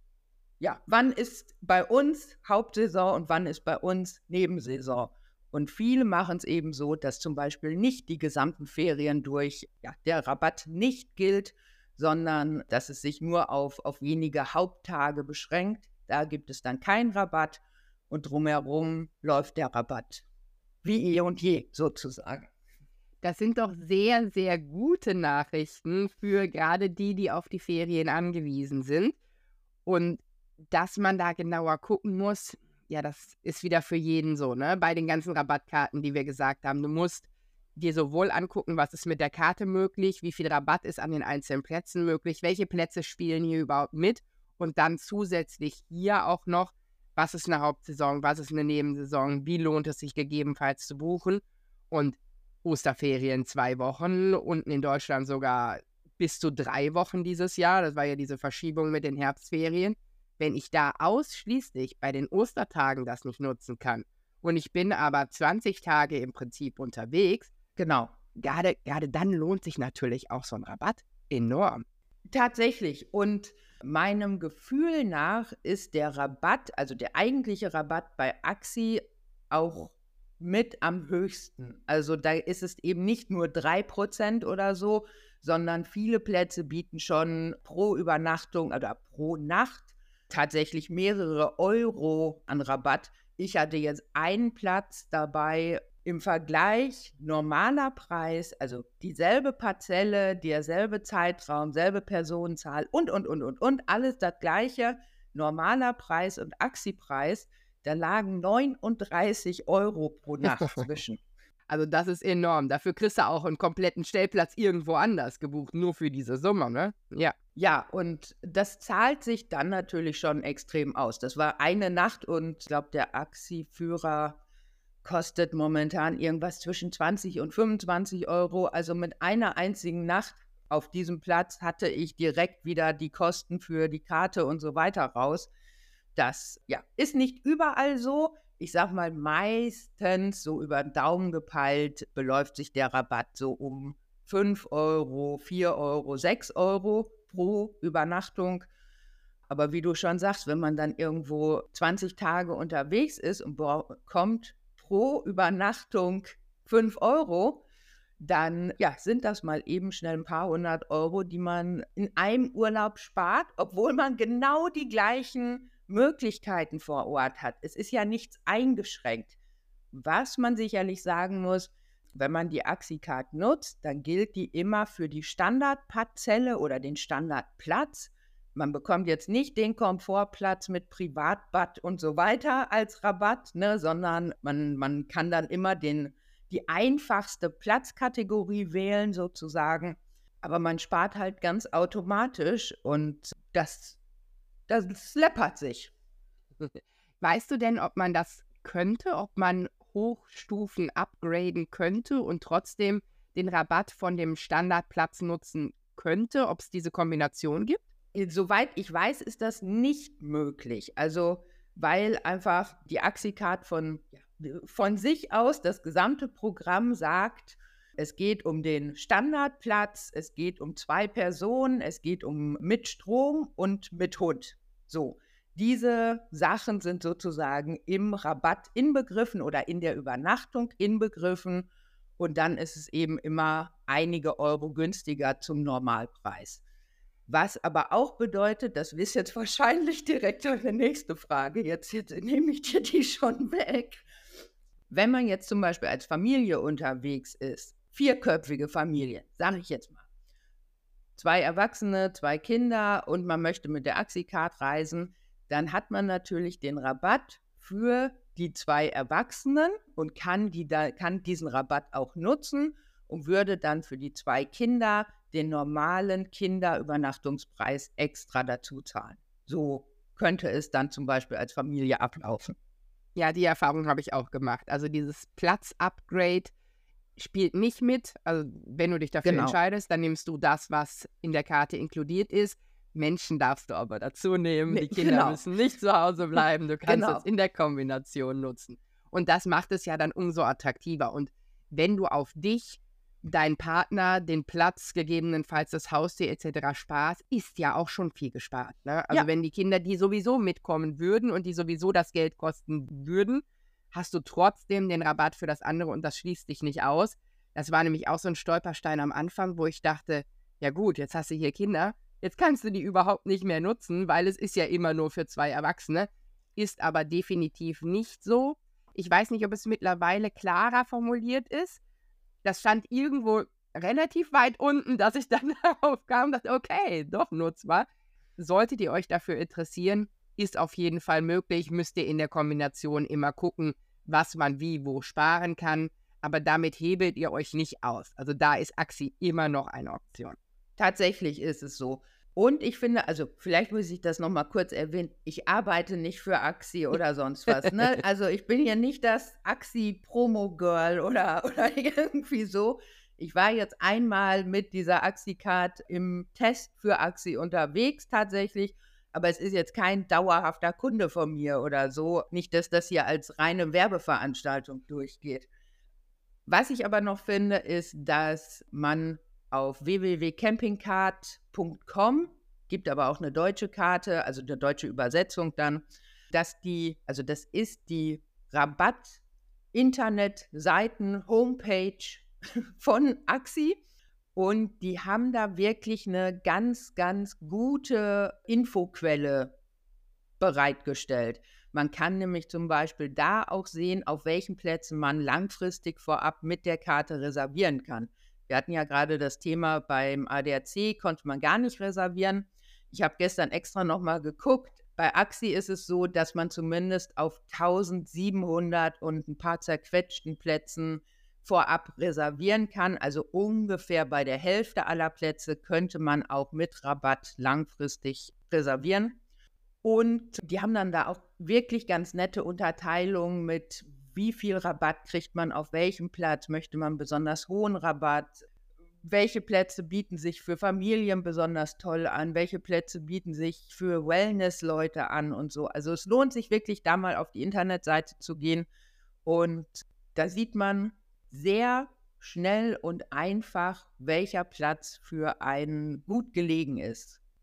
ja, wann ist bei uns Hauptsaison und wann ist bei uns Nebensaison. Und viele machen es eben so, dass zum Beispiel nicht die gesamten Ferien durch der Rabatt nicht gilt, sondern dass es sich nur auf wenige Haupttage beschränkt. Da gibt es dann keinen Rabatt und drumherum läuft der Rabatt wie eh und je sozusagen. Das sind doch sehr, sehr gute Nachrichten für gerade die, die auf die Ferien angewiesen sind. Und dass man da genauer gucken muss, ja, das ist wieder für jeden so, ne? Bei den ganzen Rabattkarten, die wir gesagt haben. Du musst dir sowohl angucken, was ist mit der Karte möglich, wie viel Rabatt ist an den einzelnen Plätzen möglich, welche Plätze spielen hier überhaupt mit und dann zusätzlich hier auch noch, was ist eine Hauptsaison, was ist eine Nebensaison, wie lohnt es sich gegebenenfalls zu buchen und Osterferien 2 Wochen, unten in Deutschland sogar bis zu 3 Wochen dieses Jahr, das war ja diese Verschiebung mit den Herbstferien. Wenn ich da ausschließlich bei den Ostertagen das nicht nutzen kann und ich bin aber 20 Tage im Prinzip unterwegs, genau, gerade dann lohnt sich natürlich auch so ein Rabatt enorm. Tatsächlich. Und meinem Gefühl nach ist der Rabatt, also der eigentliche Rabatt bei Axi auch mit am höchsten. Also da ist es eben nicht nur 3% oder so, sondern viele Plätze bieten schon pro Übernachtung oder pro Nacht tatsächlich mehrere Euro an Rabatt. Ich hatte jetzt einen Platz dabei im Vergleich normaler Preis, also dieselbe Parzelle, derselbe Zeitraum, selbe Personenzahl und, alles das gleiche, normaler Preis und Axi-Preis, da lagen 39 Euro pro Nacht zwischen. Also das ist enorm. Dafür kriegst du auch einen kompletten Stellplatz irgendwo anders gebucht, nur für diese Summe, ne? Ja. Ja, und das zahlt sich dann natürlich schon extrem aus. Das war eine Nacht und ich glaube, der Axi-Führer kostet momentan irgendwas zwischen 20 und 25 Euro. Also mit einer einzigen Nacht auf diesem Platz hatte ich direkt wieder die Kosten für die Karte und so weiter raus. Das ist nicht überall so. Ich sag mal, meistens so über den Daumen gepeilt beläuft sich der Rabatt so um 5 Euro, 4 Euro, 6 Euro pro Übernachtung. Aber wie du schon sagst, wenn man dann irgendwo 20 Tage unterwegs ist und bekommt pro Übernachtung 5 Euro, dann sind das mal eben schnell ein paar 100 Euro, die man in einem Urlaub spart, obwohl man genau die gleichen Möglichkeiten vor Ort hat. Es ist ja nichts eingeschränkt. Was man sicherlich sagen muss, wenn man die Axicard nutzt, dann gilt die immer für die Standardparzelle oder den Standardplatz. Man bekommt jetzt nicht den Komfortplatz mit Privatbad und so weiter als Rabatt, ne, sondern man kann dann immer die einfachste Platzkategorie wählen sozusagen. Aber man spart halt ganz automatisch und das läppert sich. Weißt du denn, ob man das könnte, ob man Hochstufen upgraden könnte und trotzdem den Rabatt von dem Standardplatz nutzen könnte, ob es diese Kombination gibt? Soweit ich weiß, ist das nicht möglich. Also, weil einfach die Axicard von sich aus das gesamte Programm sagt, es geht um den Standardplatz, es geht um 2 Personen, es geht um mit Strom und mit Hund. So, diese Sachen sind sozusagen im Rabatt inbegriffen oder in der Übernachtung inbegriffen und dann ist es eben immer einige Euro günstiger zum Normalpreis. Was aber auch bedeutet, das ist jetzt wahrscheinlich direkt eine nächste Frage, jetzt nehme ich dir die schon weg. Wenn man jetzt zum Beispiel als Familie unterwegs ist, 4-köpfige Familie, sage ich jetzt mal, 2 Erwachsene, 2 Kinder und man möchte mit der Axicard reisen, dann hat man natürlich den Rabatt für die 2 Erwachsenen und kann diesen Rabatt auch nutzen und würde dann für die 2 Kinder den normalen Kinderübernachtungspreis extra dazu zahlen. So könnte es dann zum Beispiel als Familie ablaufen. Ja, die Erfahrung habe ich auch gemacht. Also dieses Platz-Upgrade spielt nicht mit. Also wenn du dich dafür entscheidest, dann nimmst du das, was in der Karte inkludiert ist. Menschen darfst du aber dazu nehmen. Die Kinder müssen nicht zu Hause bleiben. Du kannst es in der Kombination nutzen. Und das macht es ja dann umso attraktiver. Und wenn du auf dich, deinen Partner, den Platz, gegebenenfalls das Haustier etc. sparst, ist ja auch schon viel gespart. Ne? Also wenn die Kinder, die sowieso mitkommen würden und die sowieso das Geld kosten würden, hast du trotzdem den Rabatt für das andere und das schließt dich nicht aus. Das war nämlich auch so ein Stolperstein am Anfang, wo ich dachte, ja gut, jetzt hast du hier Kinder, jetzt kannst du die überhaupt nicht mehr nutzen, weil es ist ja immer nur für 2 Erwachsene, ist aber definitiv nicht so. Ich weiß nicht, ob es mittlerweile klarer formuliert ist. Das stand irgendwo relativ weit unten, dass ich dann darauf kam und dachte, okay, doch nutzbar. Solltet ihr euch dafür interessieren, ist auf jeden Fall möglich, müsst ihr in der Kombination immer gucken, was man wie wo sparen kann, aber damit hebelt ihr euch nicht aus. Also da ist Axi immer noch eine Option. Tatsächlich ist es so. Und ich finde, also vielleicht muss ich das nochmal kurz erwähnen, ich arbeite nicht für Axi oder sonst was. Ne? Also ich bin ja nicht das Axi-Promo-Girl oder irgendwie so. Ich war jetzt einmal mit dieser Axicard im Test für Axi unterwegs tatsächlich, aber es ist jetzt kein dauerhafter Kunde von mir oder so. Nicht, dass das hier als reine Werbeveranstaltung durchgeht. Was ich aber noch finde, ist, dass man auf www.campingcard.com, gibt aber auch eine deutsche Karte, also eine deutsche Übersetzung dann, das ist die Rabatt-Internet-Seiten-Homepage von Axi und die haben da wirklich eine ganz, ganz gute Infoquelle bereitgestellt. Man kann nämlich zum Beispiel da auch sehen, auf welchen Plätzen man langfristig vorab mit der Karte reservieren kann. Wir hatten ja gerade das Thema, beim ADAC konnte man gar nicht reservieren. Ich habe gestern extra nochmal geguckt. Bei Axi ist es so, dass man zumindest auf 1700 und ein paar zerquetschten Plätzen vorab reservieren kann. Also ungefähr bei der Hälfte aller Plätze könnte man auch mit Rabatt langfristig reservieren. Und die haben dann da auch wirklich ganz nette Unterteilungen mit, wie viel Rabatt kriegt man auf welchem Platz, möchte man besonders hohen Rabatt, welche Plätze bieten sich für Familien besonders toll an, welche Plätze bieten sich für Wellness-Leute an und so. Also es lohnt sich wirklich, da mal auf die Internetseite zu gehen und da sieht man sehr schnell und einfach, welcher Platz für einen gut gelegen ist.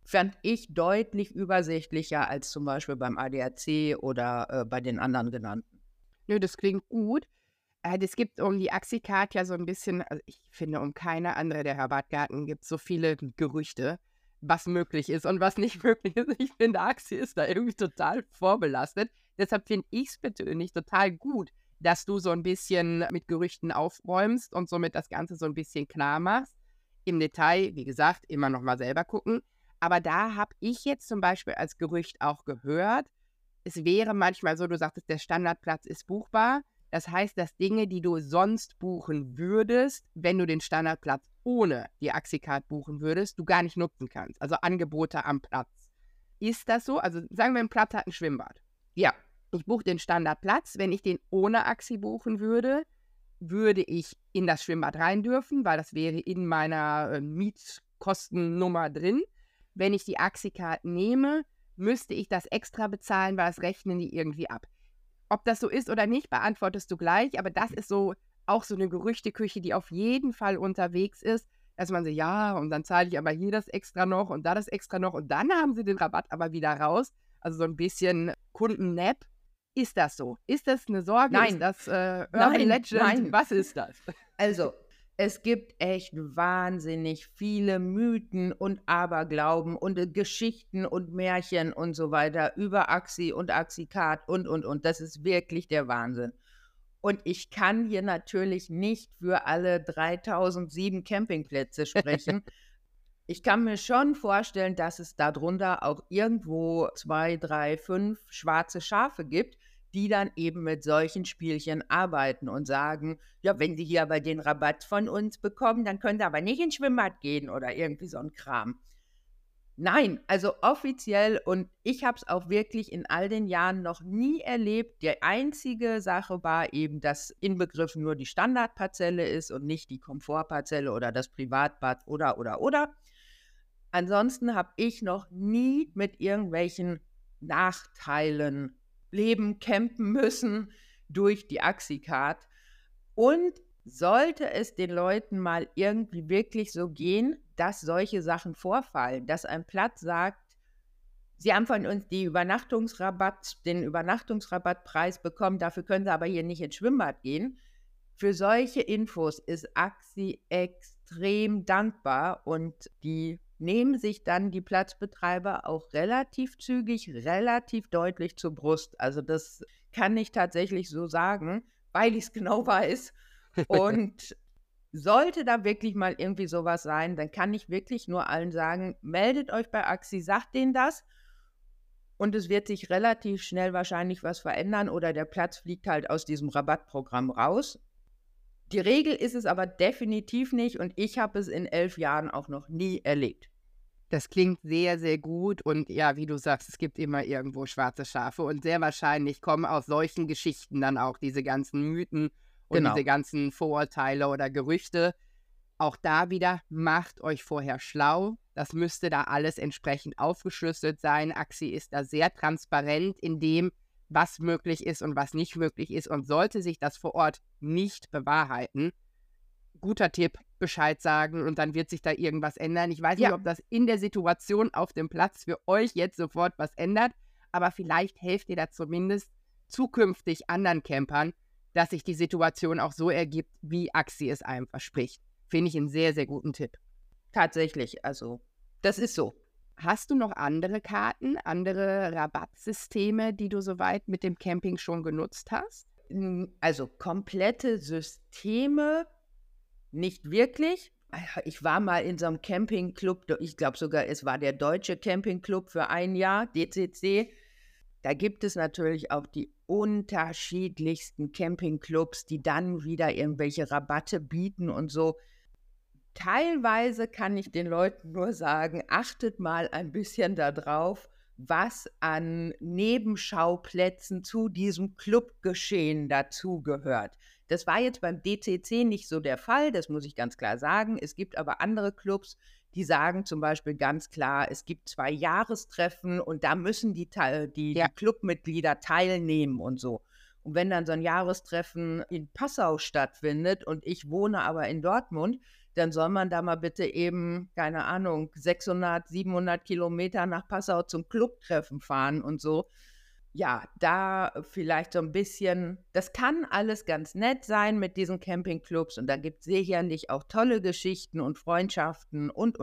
fand ich deutlich übersichtlicher als zum Beispiel beim ADAC oder bei den anderen genannten. Nö, das klingt gut. Es gibt um die Axicard ja so ein bisschen, also ich finde, um keine andere der Rabattkarten gibt es so viele Gerüchte, was möglich ist und was nicht möglich ist. Ich finde, Axi ist da irgendwie total vorbelastet. Deshalb finde ich es persönlich total gut, dass du so ein bisschen mit Gerüchten aufräumst und somit das Ganze so ein bisschen klar machst. Im Detail, wie gesagt, immer noch mal selber gucken. Aber da habe ich jetzt zum Beispiel als Gerücht auch gehört, es wäre manchmal so, du sagtest, der Standardplatz ist buchbar. Das heißt, dass Dinge, die du sonst buchen würdest, wenn du den Standardplatz ohne die Axicard buchen würdest, du gar nicht nutzen kannst. Also Angebote am Platz. Ist das so? Also sagen wir, ein Platz hat ein Schwimmbad. Ja, Ich buche den Standardplatz. Wenn ich den ohne Axi buchen würde, würde ich in das Schwimmbad rein dürfen, weil das wäre in meiner Mietkostennummer drin. Wenn ich die Axicard nehme, müsste ich das extra bezahlen, weil das rechnen die irgendwie ab. Ob das so ist oder nicht, beantwortest du gleich, aber das ist so auch so eine Gerüchteküche, die auf jeden Fall unterwegs ist, dass man so, ja, und dann zahle ich aber hier das extra noch und da das extra noch und dann haben sie den Rabatt aber wieder raus. Also so ein bisschen Kundennap. Ist das so? Ist das eine Sorge? Nein. Ist das Urban Nein, Legend? nein. Was ist das? Also, es gibt echt wahnsinnig viele Mythen und Aberglauben und Geschichten und Märchen und so weiter über Axi und Axicard und. Das ist wirklich der Wahnsinn. Und ich kann hier natürlich nicht für alle 3007 Campingplätze sprechen. Ich kann mir schon vorstellen, dass es darunter auch irgendwo 2, 3, 5 schwarze Schafe gibt, die dann eben mit solchen Spielchen arbeiten und sagen, ja, wenn Sie hier aber den Rabatt von uns bekommen, dann können Sie aber nicht ins Schwimmbad gehen oder irgendwie so ein Kram. Nein, also offiziell, und ich habe es auch wirklich in all den Jahren noch nie erlebt. Die einzige Sache war eben, dass inbegriffen nur die Standardparzelle ist und nicht die Komfortparzelle oder das Privatbad oder. Ansonsten habe ich noch nie mit irgendwelchen Nachteilen leben, campen müssen durch die Axicard. Und sollte es den Leuten mal irgendwie wirklich so gehen, dass solche Sachen vorfallen, dass ein Platz sagt, Sie haben von uns den Übernachtungsrabattpreis bekommen, dafür können Sie aber hier nicht ins Schwimmbad gehen. Für solche Infos ist Axi extrem dankbar und die nehmen sich dann die Platzbetreiber auch relativ zügig, relativ deutlich zur Brust. Also das kann ich tatsächlich so sagen, weil ich es genau weiß. Und sollte da wirklich mal irgendwie sowas sein, dann kann ich wirklich nur allen sagen, meldet euch bei Axi, sagt denen das. Und es wird sich relativ schnell wahrscheinlich was verändern oder der Platz fliegt halt aus diesem Rabattprogramm raus. Die Regel ist es aber definitiv nicht und ich habe es in 11 Jahren auch noch nie erlebt. Das klingt sehr, sehr gut und ja, wie du sagst, es gibt immer irgendwo schwarze Schafe und sehr wahrscheinlich kommen aus solchen Geschichten dann auch diese ganzen Mythen und Genau. diese ganzen Vorurteile oder Gerüchte. Auch da wieder, macht euch vorher schlau. Das müsste da alles entsprechend aufgeschlüsselt sein. Axi ist da sehr transparent in dem, was möglich ist und was nicht möglich ist. Und sollte sich das vor Ort nicht bewahrheiten, guter Tipp, Bescheid sagen und dann wird sich da irgendwas ändern. Ich weiß nicht, Ja. ob das in der Situation auf dem Platz für euch jetzt sofort was ändert, aber vielleicht helft ihr da zumindest zukünftig anderen Campern, dass sich die Situation auch so ergibt, wie Axi es einem verspricht. Finde ich einen sehr, sehr guten Tipp. Tatsächlich, also das ist so. Hast du noch andere Karten, andere Rabattsysteme, die du soweit mit dem Camping schon genutzt hast? Also komplette Systeme nicht wirklich. Ich war mal in so einem Campingclub, ich glaube sogar, es war der Deutsche Campingclub für ein Jahr, DCC. Da gibt es natürlich auch die unterschiedlichsten Campingclubs, die dann wieder irgendwelche Rabatte bieten und so. Teilweise kann ich den Leuten nur sagen, achtet mal ein bisschen darauf, was an Nebenschauplätzen zu diesem Clubgeschehen dazugehört. Das war jetzt beim DCC nicht so der Fall, das muss ich ganz klar sagen. Es gibt aber andere Clubs, die sagen zum Beispiel ganz klar, es gibt 2 Jahrestreffen und da müssen die Clubmitglieder teilnehmen und so. Und wenn dann so ein Jahrestreffen in Passau stattfindet und ich wohne aber in Dortmund, dann soll man da mal bitte eben, keine Ahnung, 600, 700 Kilometer nach Passau zum Clubtreffen fahren und so. Ja, da vielleicht so ein bisschen, das kann alles ganz nett sein mit diesen Campingclubs und da gibt es sicherlich auch tolle Geschichten und Freundschaften und.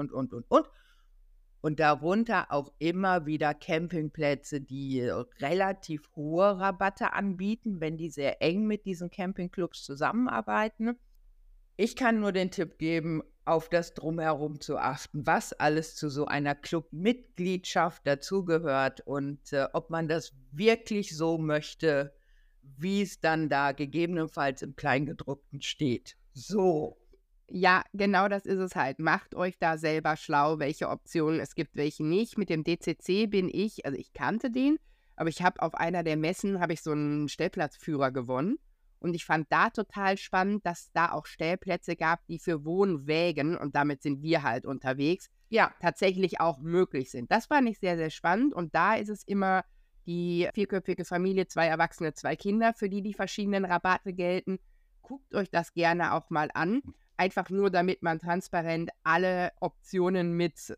Und darunter auch immer wieder Campingplätze, die relativ hohe Rabatte anbieten, wenn die sehr eng mit diesen Campingclubs zusammenarbeiten. Ich kann nur den Tipp geben, auf das Drumherum zu achten, was alles zu so einer Clubmitgliedschaft dazugehört und ob man das wirklich so möchte, wie es dann da gegebenenfalls im Kleingedruckten steht. So. Ja, genau das ist es halt. Macht euch da selber schlau, welche Optionen es gibt, welche nicht. Mit dem DCC also ich kannte den, aber ich habe auf einer der Messen, habe ich so einen Stellplatzführer gewonnen. Und ich fand da total spannend, dass es da auch Stellplätze gab, die für Wohnwägen, und damit sind wir halt unterwegs, Ja, tatsächlich auch möglich sind. Das fand ich sehr, sehr spannend. Und da ist es immer die vierköpfige Familie, 2 Erwachsene, 2 Kinder, für die verschiedenen Rabatte gelten. Guckt euch das gerne auch mal an. Einfach nur, damit man transparent alle Optionen mit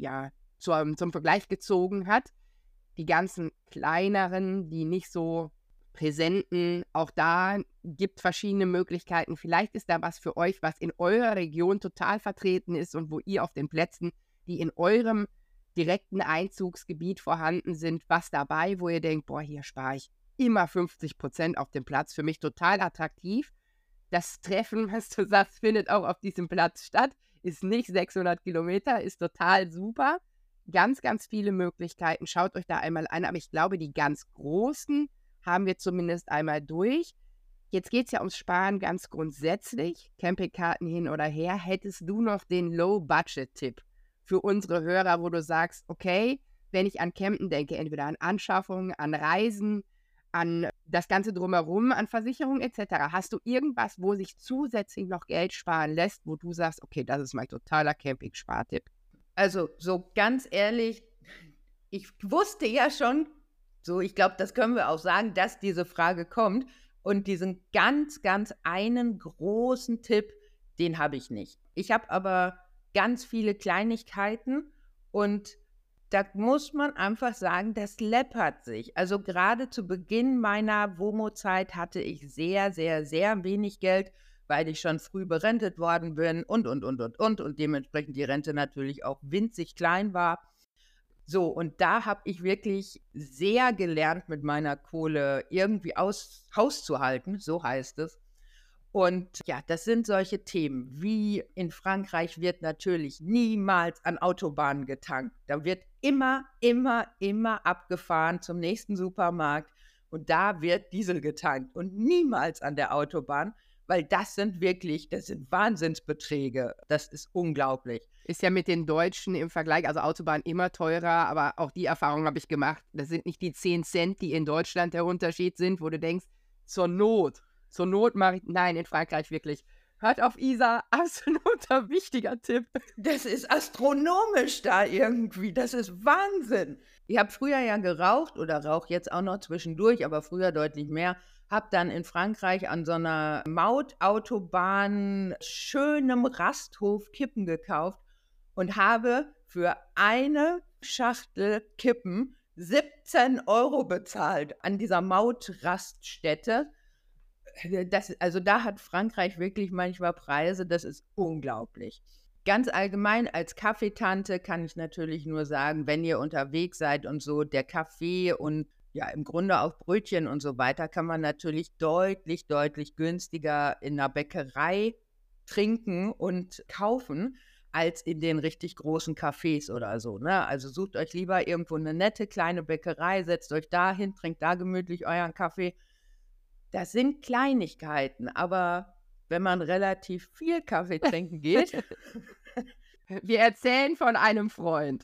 zum Vergleich gezogen hat. Die ganzen kleineren, die nicht so präsenten, auch da gibt verschiedene Möglichkeiten. Vielleicht ist da was für euch, was in eurer Region total vertreten ist und wo ihr auf den Plätzen, die in eurem direkten Einzugsgebiet vorhanden sind, was dabei, wo ihr denkt, boah, hier spare ich immer 50% auf dem Platz. Für mich total attraktiv. Das Treffen, was du sagst, findet auch auf diesem Platz statt. Ist nicht 600 Kilometer, ist total super. Ganz, ganz viele Möglichkeiten. Schaut euch da einmal an. Aber ich glaube, die ganz großen haben wir zumindest einmal durch. Jetzt geht es ja ums Sparen ganz grundsätzlich. Campingkarten hin oder her. Hättest du noch den Low-Budget-Tipp für unsere Hörer, wo du sagst, okay, wenn ich an Campen denke, entweder an Anschaffungen, an Reisen, an das Ganze drumherum, an Versicherungen etc. Hast du irgendwas, wo sich zusätzlich noch Geld sparen lässt, wo du sagst, okay, das ist mein totaler Camping-Spartipp? also so ganz ehrlich, ich wusste ja schon, so ich glaube, das können wir auch sagen, dass diese Frage kommt. Und diesen ganz, ganz einen großen Tipp, den habe ich nicht. Ich habe aber ganz viele Kleinigkeiten und da muss man einfach sagen, das läppert sich. Also gerade zu Beginn meiner WOMO-Zeit hatte ich sehr, sehr, sehr wenig Geld, weil ich schon früh berentet worden bin und dementsprechend die Rente natürlich auch winzig klein war. So, und da habe ich wirklich sehr gelernt, mit meiner Kohle irgendwie hauszuhalten, so heißt es. Und ja, das sind solche Themen, wie in Frankreich wird natürlich niemals an Autobahnen getankt. Da wird immer abgefahren zum nächsten Supermarkt und da wird Diesel getankt und niemals an der Autobahn, weil das sind Wahnsinnsbeträge. Das ist unglaublich. Ist ja mit den Deutschen im Vergleich, also Autobahn immer teurer, aber auch die Erfahrung habe ich gemacht. Das sind nicht die 10 Cent, die in Deutschland der Unterschied sind, wo du denkst, zur Not mache ich, nein, in Frankreich wirklich. Hört auf Isa, absoluter wichtiger Tipp. Das ist astronomisch da irgendwie, das ist Wahnsinn. Ich habe früher ja geraucht oder rauche jetzt auch noch zwischendurch, aber früher deutlich mehr. Habe dann in Frankreich an so einer Mautautobahn schönem Rasthof Kippen gekauft und habe für eine Schachtel Kippen 17 € bezahlt an dieser Mautraststätte. Also da hat Frankreich wirklich manchmal Preise, das ist unglaublich. Ganz allgemein als Kaffeetante kann ich natürlich nur sagen, wenn ihr unterwegs seid und so, der Kaffee und ja im Grunde auch Brötchen und so weiter kann man natürlich deutlich günstiger in einer Bäckerei trinken und kaufen, als in den richtig großen Cafés oder so, ne? Also sucht euch lieber irgendwo eine nette kleine Bäckerei, setzt euch da hin, trinkt da gemütlich euren Kaffee. Das sind Kleinigkeiten, aber wenn man relativ viel Kaffee trinken geht, Wir erzählen von einem Freund.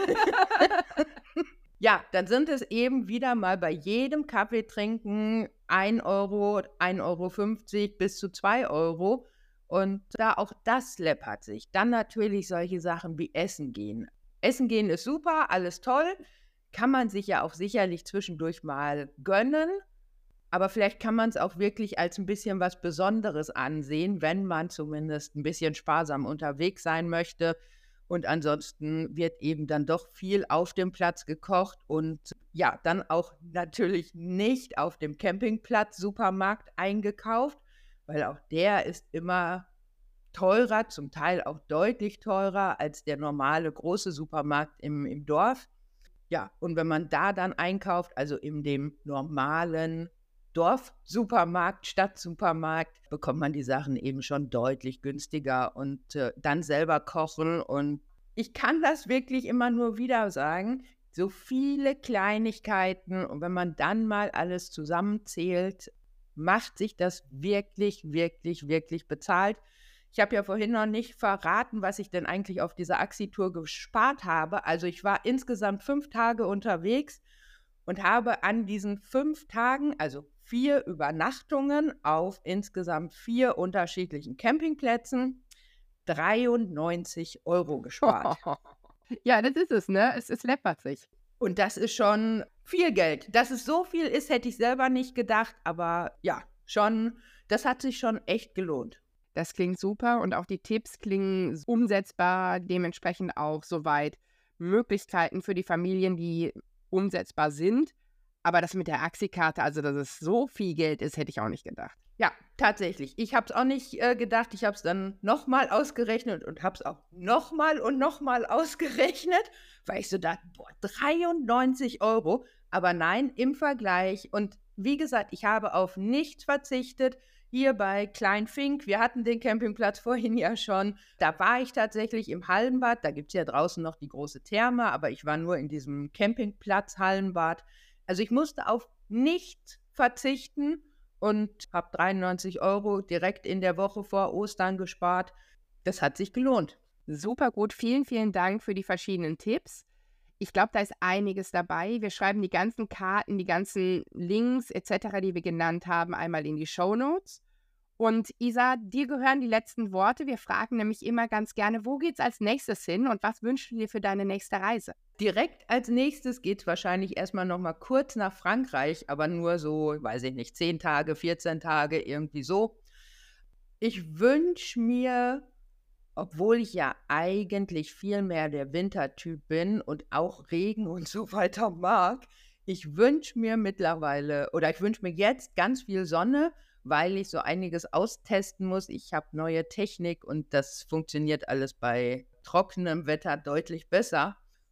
ja, dann sind es eben wieder mal bei jedem Kaffeetrinken 1 €, 1,50 € bis zu 2 € und auch das läppert sich. Dann natürlich solche Sachen wie Essen gehen. Essen gehen ist super, alles toll, kann man sich ja auch sicherlich zwischendurch mal gönnen. Aber vielleicht kann man es auch wirklich als ein bisschen was Besonderes ansehen, wenn man zumindest ein bisschen sparsam unterwegs sein möchte. Und ansonsten wird eben dann doch viel auf dem Platz gekocht und ja, dann auch natürlich nicht auf dem Campingplatz Supermarkt eingekauft, weil auch der ist immer teurer, zum Teil auch deutlich teurer als der normale große Supermarkt im Dorf. Ja, und wenn man da dann einkauft, also in dem normalen Dorfsupermarkt, Stadtsupermarkt, bekommt man die Sachen eben schon deutlich günstiger und dann selber kochen. Und ich kann das wirklich immer nur wieder sagen, so viele Kleinigkeiten. Und wenn man dann mal alles zusammenzählt, macht sich das wirklich, wirklich, wirklich bezahlt. Ich habe ja vorhin noch nicht verraten, was ich denn eigentlich auf dieser Axi-Tour gespart habe. Also ich war insgesamt 5 Tage unterwegs und habe an diesen 5 Tagen, also 4 Übernachtungen auf insgesamt 4 unterschiedlichen Campingplätzen, 93 € gespart. Ja, das ist es, ne? Es läppert sich. Und das ist schon viel Geld. Dass es so viel ist, hätte ich selber nicht gedacht. Aber ja, schon, das hat sich schon echt gelohnt. Das klingt super und auch die Tipps klingen umsetzbar, dementsprechend auch soweit Möglichkeiten für die Familien, die umsetzbar sind. Aber das mit der Axi-Karte, also dass es so viel Geld ist, hätte ich auch nicht gedacht. Ja, tatsächlich. Ich habe es auch nicht gedacht. Ich habe es dann nochmal ausgerechnet und habe es auch nochmal und nochmal ausgerechnet, weil ich so dachte, boah, 93 €. Aber nein, im Vergleich. Und wie gesagt, ich habe auf nichts verzichtet. Hier bei Klein Fink, wir hatten den Campingplatz vorhin ja schon, da war ich tatsächlich im Hallenbad, da gibt es ja draußen noch die große Therme, aber ich war nur in diesem Campingplatz-Hallenbad. Also ich musste auf nichts verzichten und habe 93 € direkt in der Woche vor Ostern gespart. Das hat sich gelohnt. Super gut, vielen, vielen Dank für die verschiedenen Tipps. Ich glaube, da ist einiges dabei. Wir schreiben die ganzen Karten, die ganzen Links etc., die wir genannt haben, einmal in die Shownotes. Und Isa, dir gehören die letzten Worte. Wir fragen nämlich immer ganz gerne, wo geht's als nächstes hin und was wünschst du dir für deine nächste Reise? Direkt als nächstes geht es wahrscheinlich erstmal noch mal kurz nach Frankreich, aber nur so, weiß ich nicht, 10 Tage, 14 Tage, irgendwie so. Ich wünsche mir, obwohl ich ja eigentlich viel mehr der Wintertyp bin und auch Regen und so weiter mag, ich wünsche mir mittlerweile oder ich wünsche mir jetzt ganz viel Sonne, weil ich so einiges austesten muss. Ich habe neue Technik und das funktioniert alles bei trockenem Wetter deutlich besser.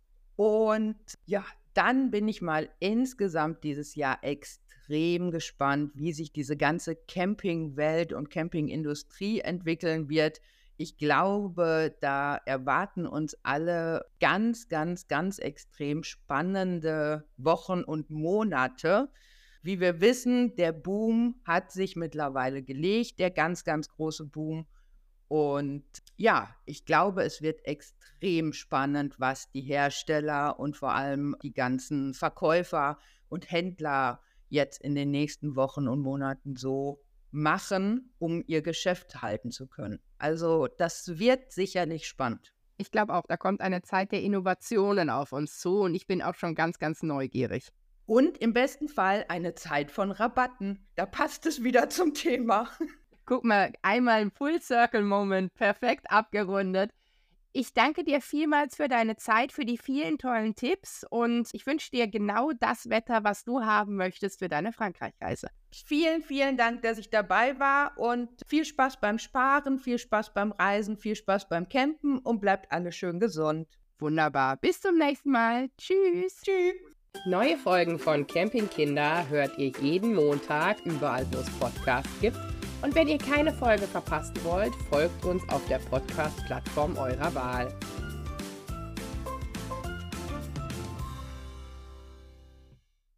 Und ja, dann bin ich mal insgesamt dieses Jahr extrem gespannt, wie sich diese ganze Campingwelt und Campingindustrie entwickeln wird. Ich glaube, da erwarten uns alle ganz, ganz, ganz extrem spannende Wochen und Monate. Wie wir wissen, der Boom hat sich mittlerweile gelegt, der ganz, ganz große Boom. Und ja, ich glaube, es wird extrem spannend, was die Hersteller und vor allem die ganzen Verkäufer und Händler jetzt in den nächsten Wochen und Monaten so machen, um ihr Geschäft halten zu können. Also das wird sicherlich spannend. Ich glaube auch, da kommt eine Zeit der Innovationen auf uns zu und ich bin auch schon ganz, ganz neugierig. Und im besten Fall eine Zeit von Rabatten. Da passt es wieder zum Thema. Guck mal, einmal ein Full-Circle-Moment, perfekt abgerundet. Ich danke dir vielmals für deine Zeit, für die vielen tollen Tipps und ich wünsche dir genau das Wetter, was du haben möchtest für deine Frankreich-Reise. Vielen, vielen Dank, dass ich dabei war und viel Spaß beim Sparen, viel Spaß beim Reisen, viel Spaß beim Campen und bleibt alle schön gesund. Wunderbar, bis zum nächsten Mal. Tschüss. Tschüss. Neue Folgen von Campingkinder hört ihr jeden Montag, überall wo es Podcasts gibt. Und wenn ihr keine Folge verpassen wollt, folgt uns auf der Podcast-Plattform eurer Wahl.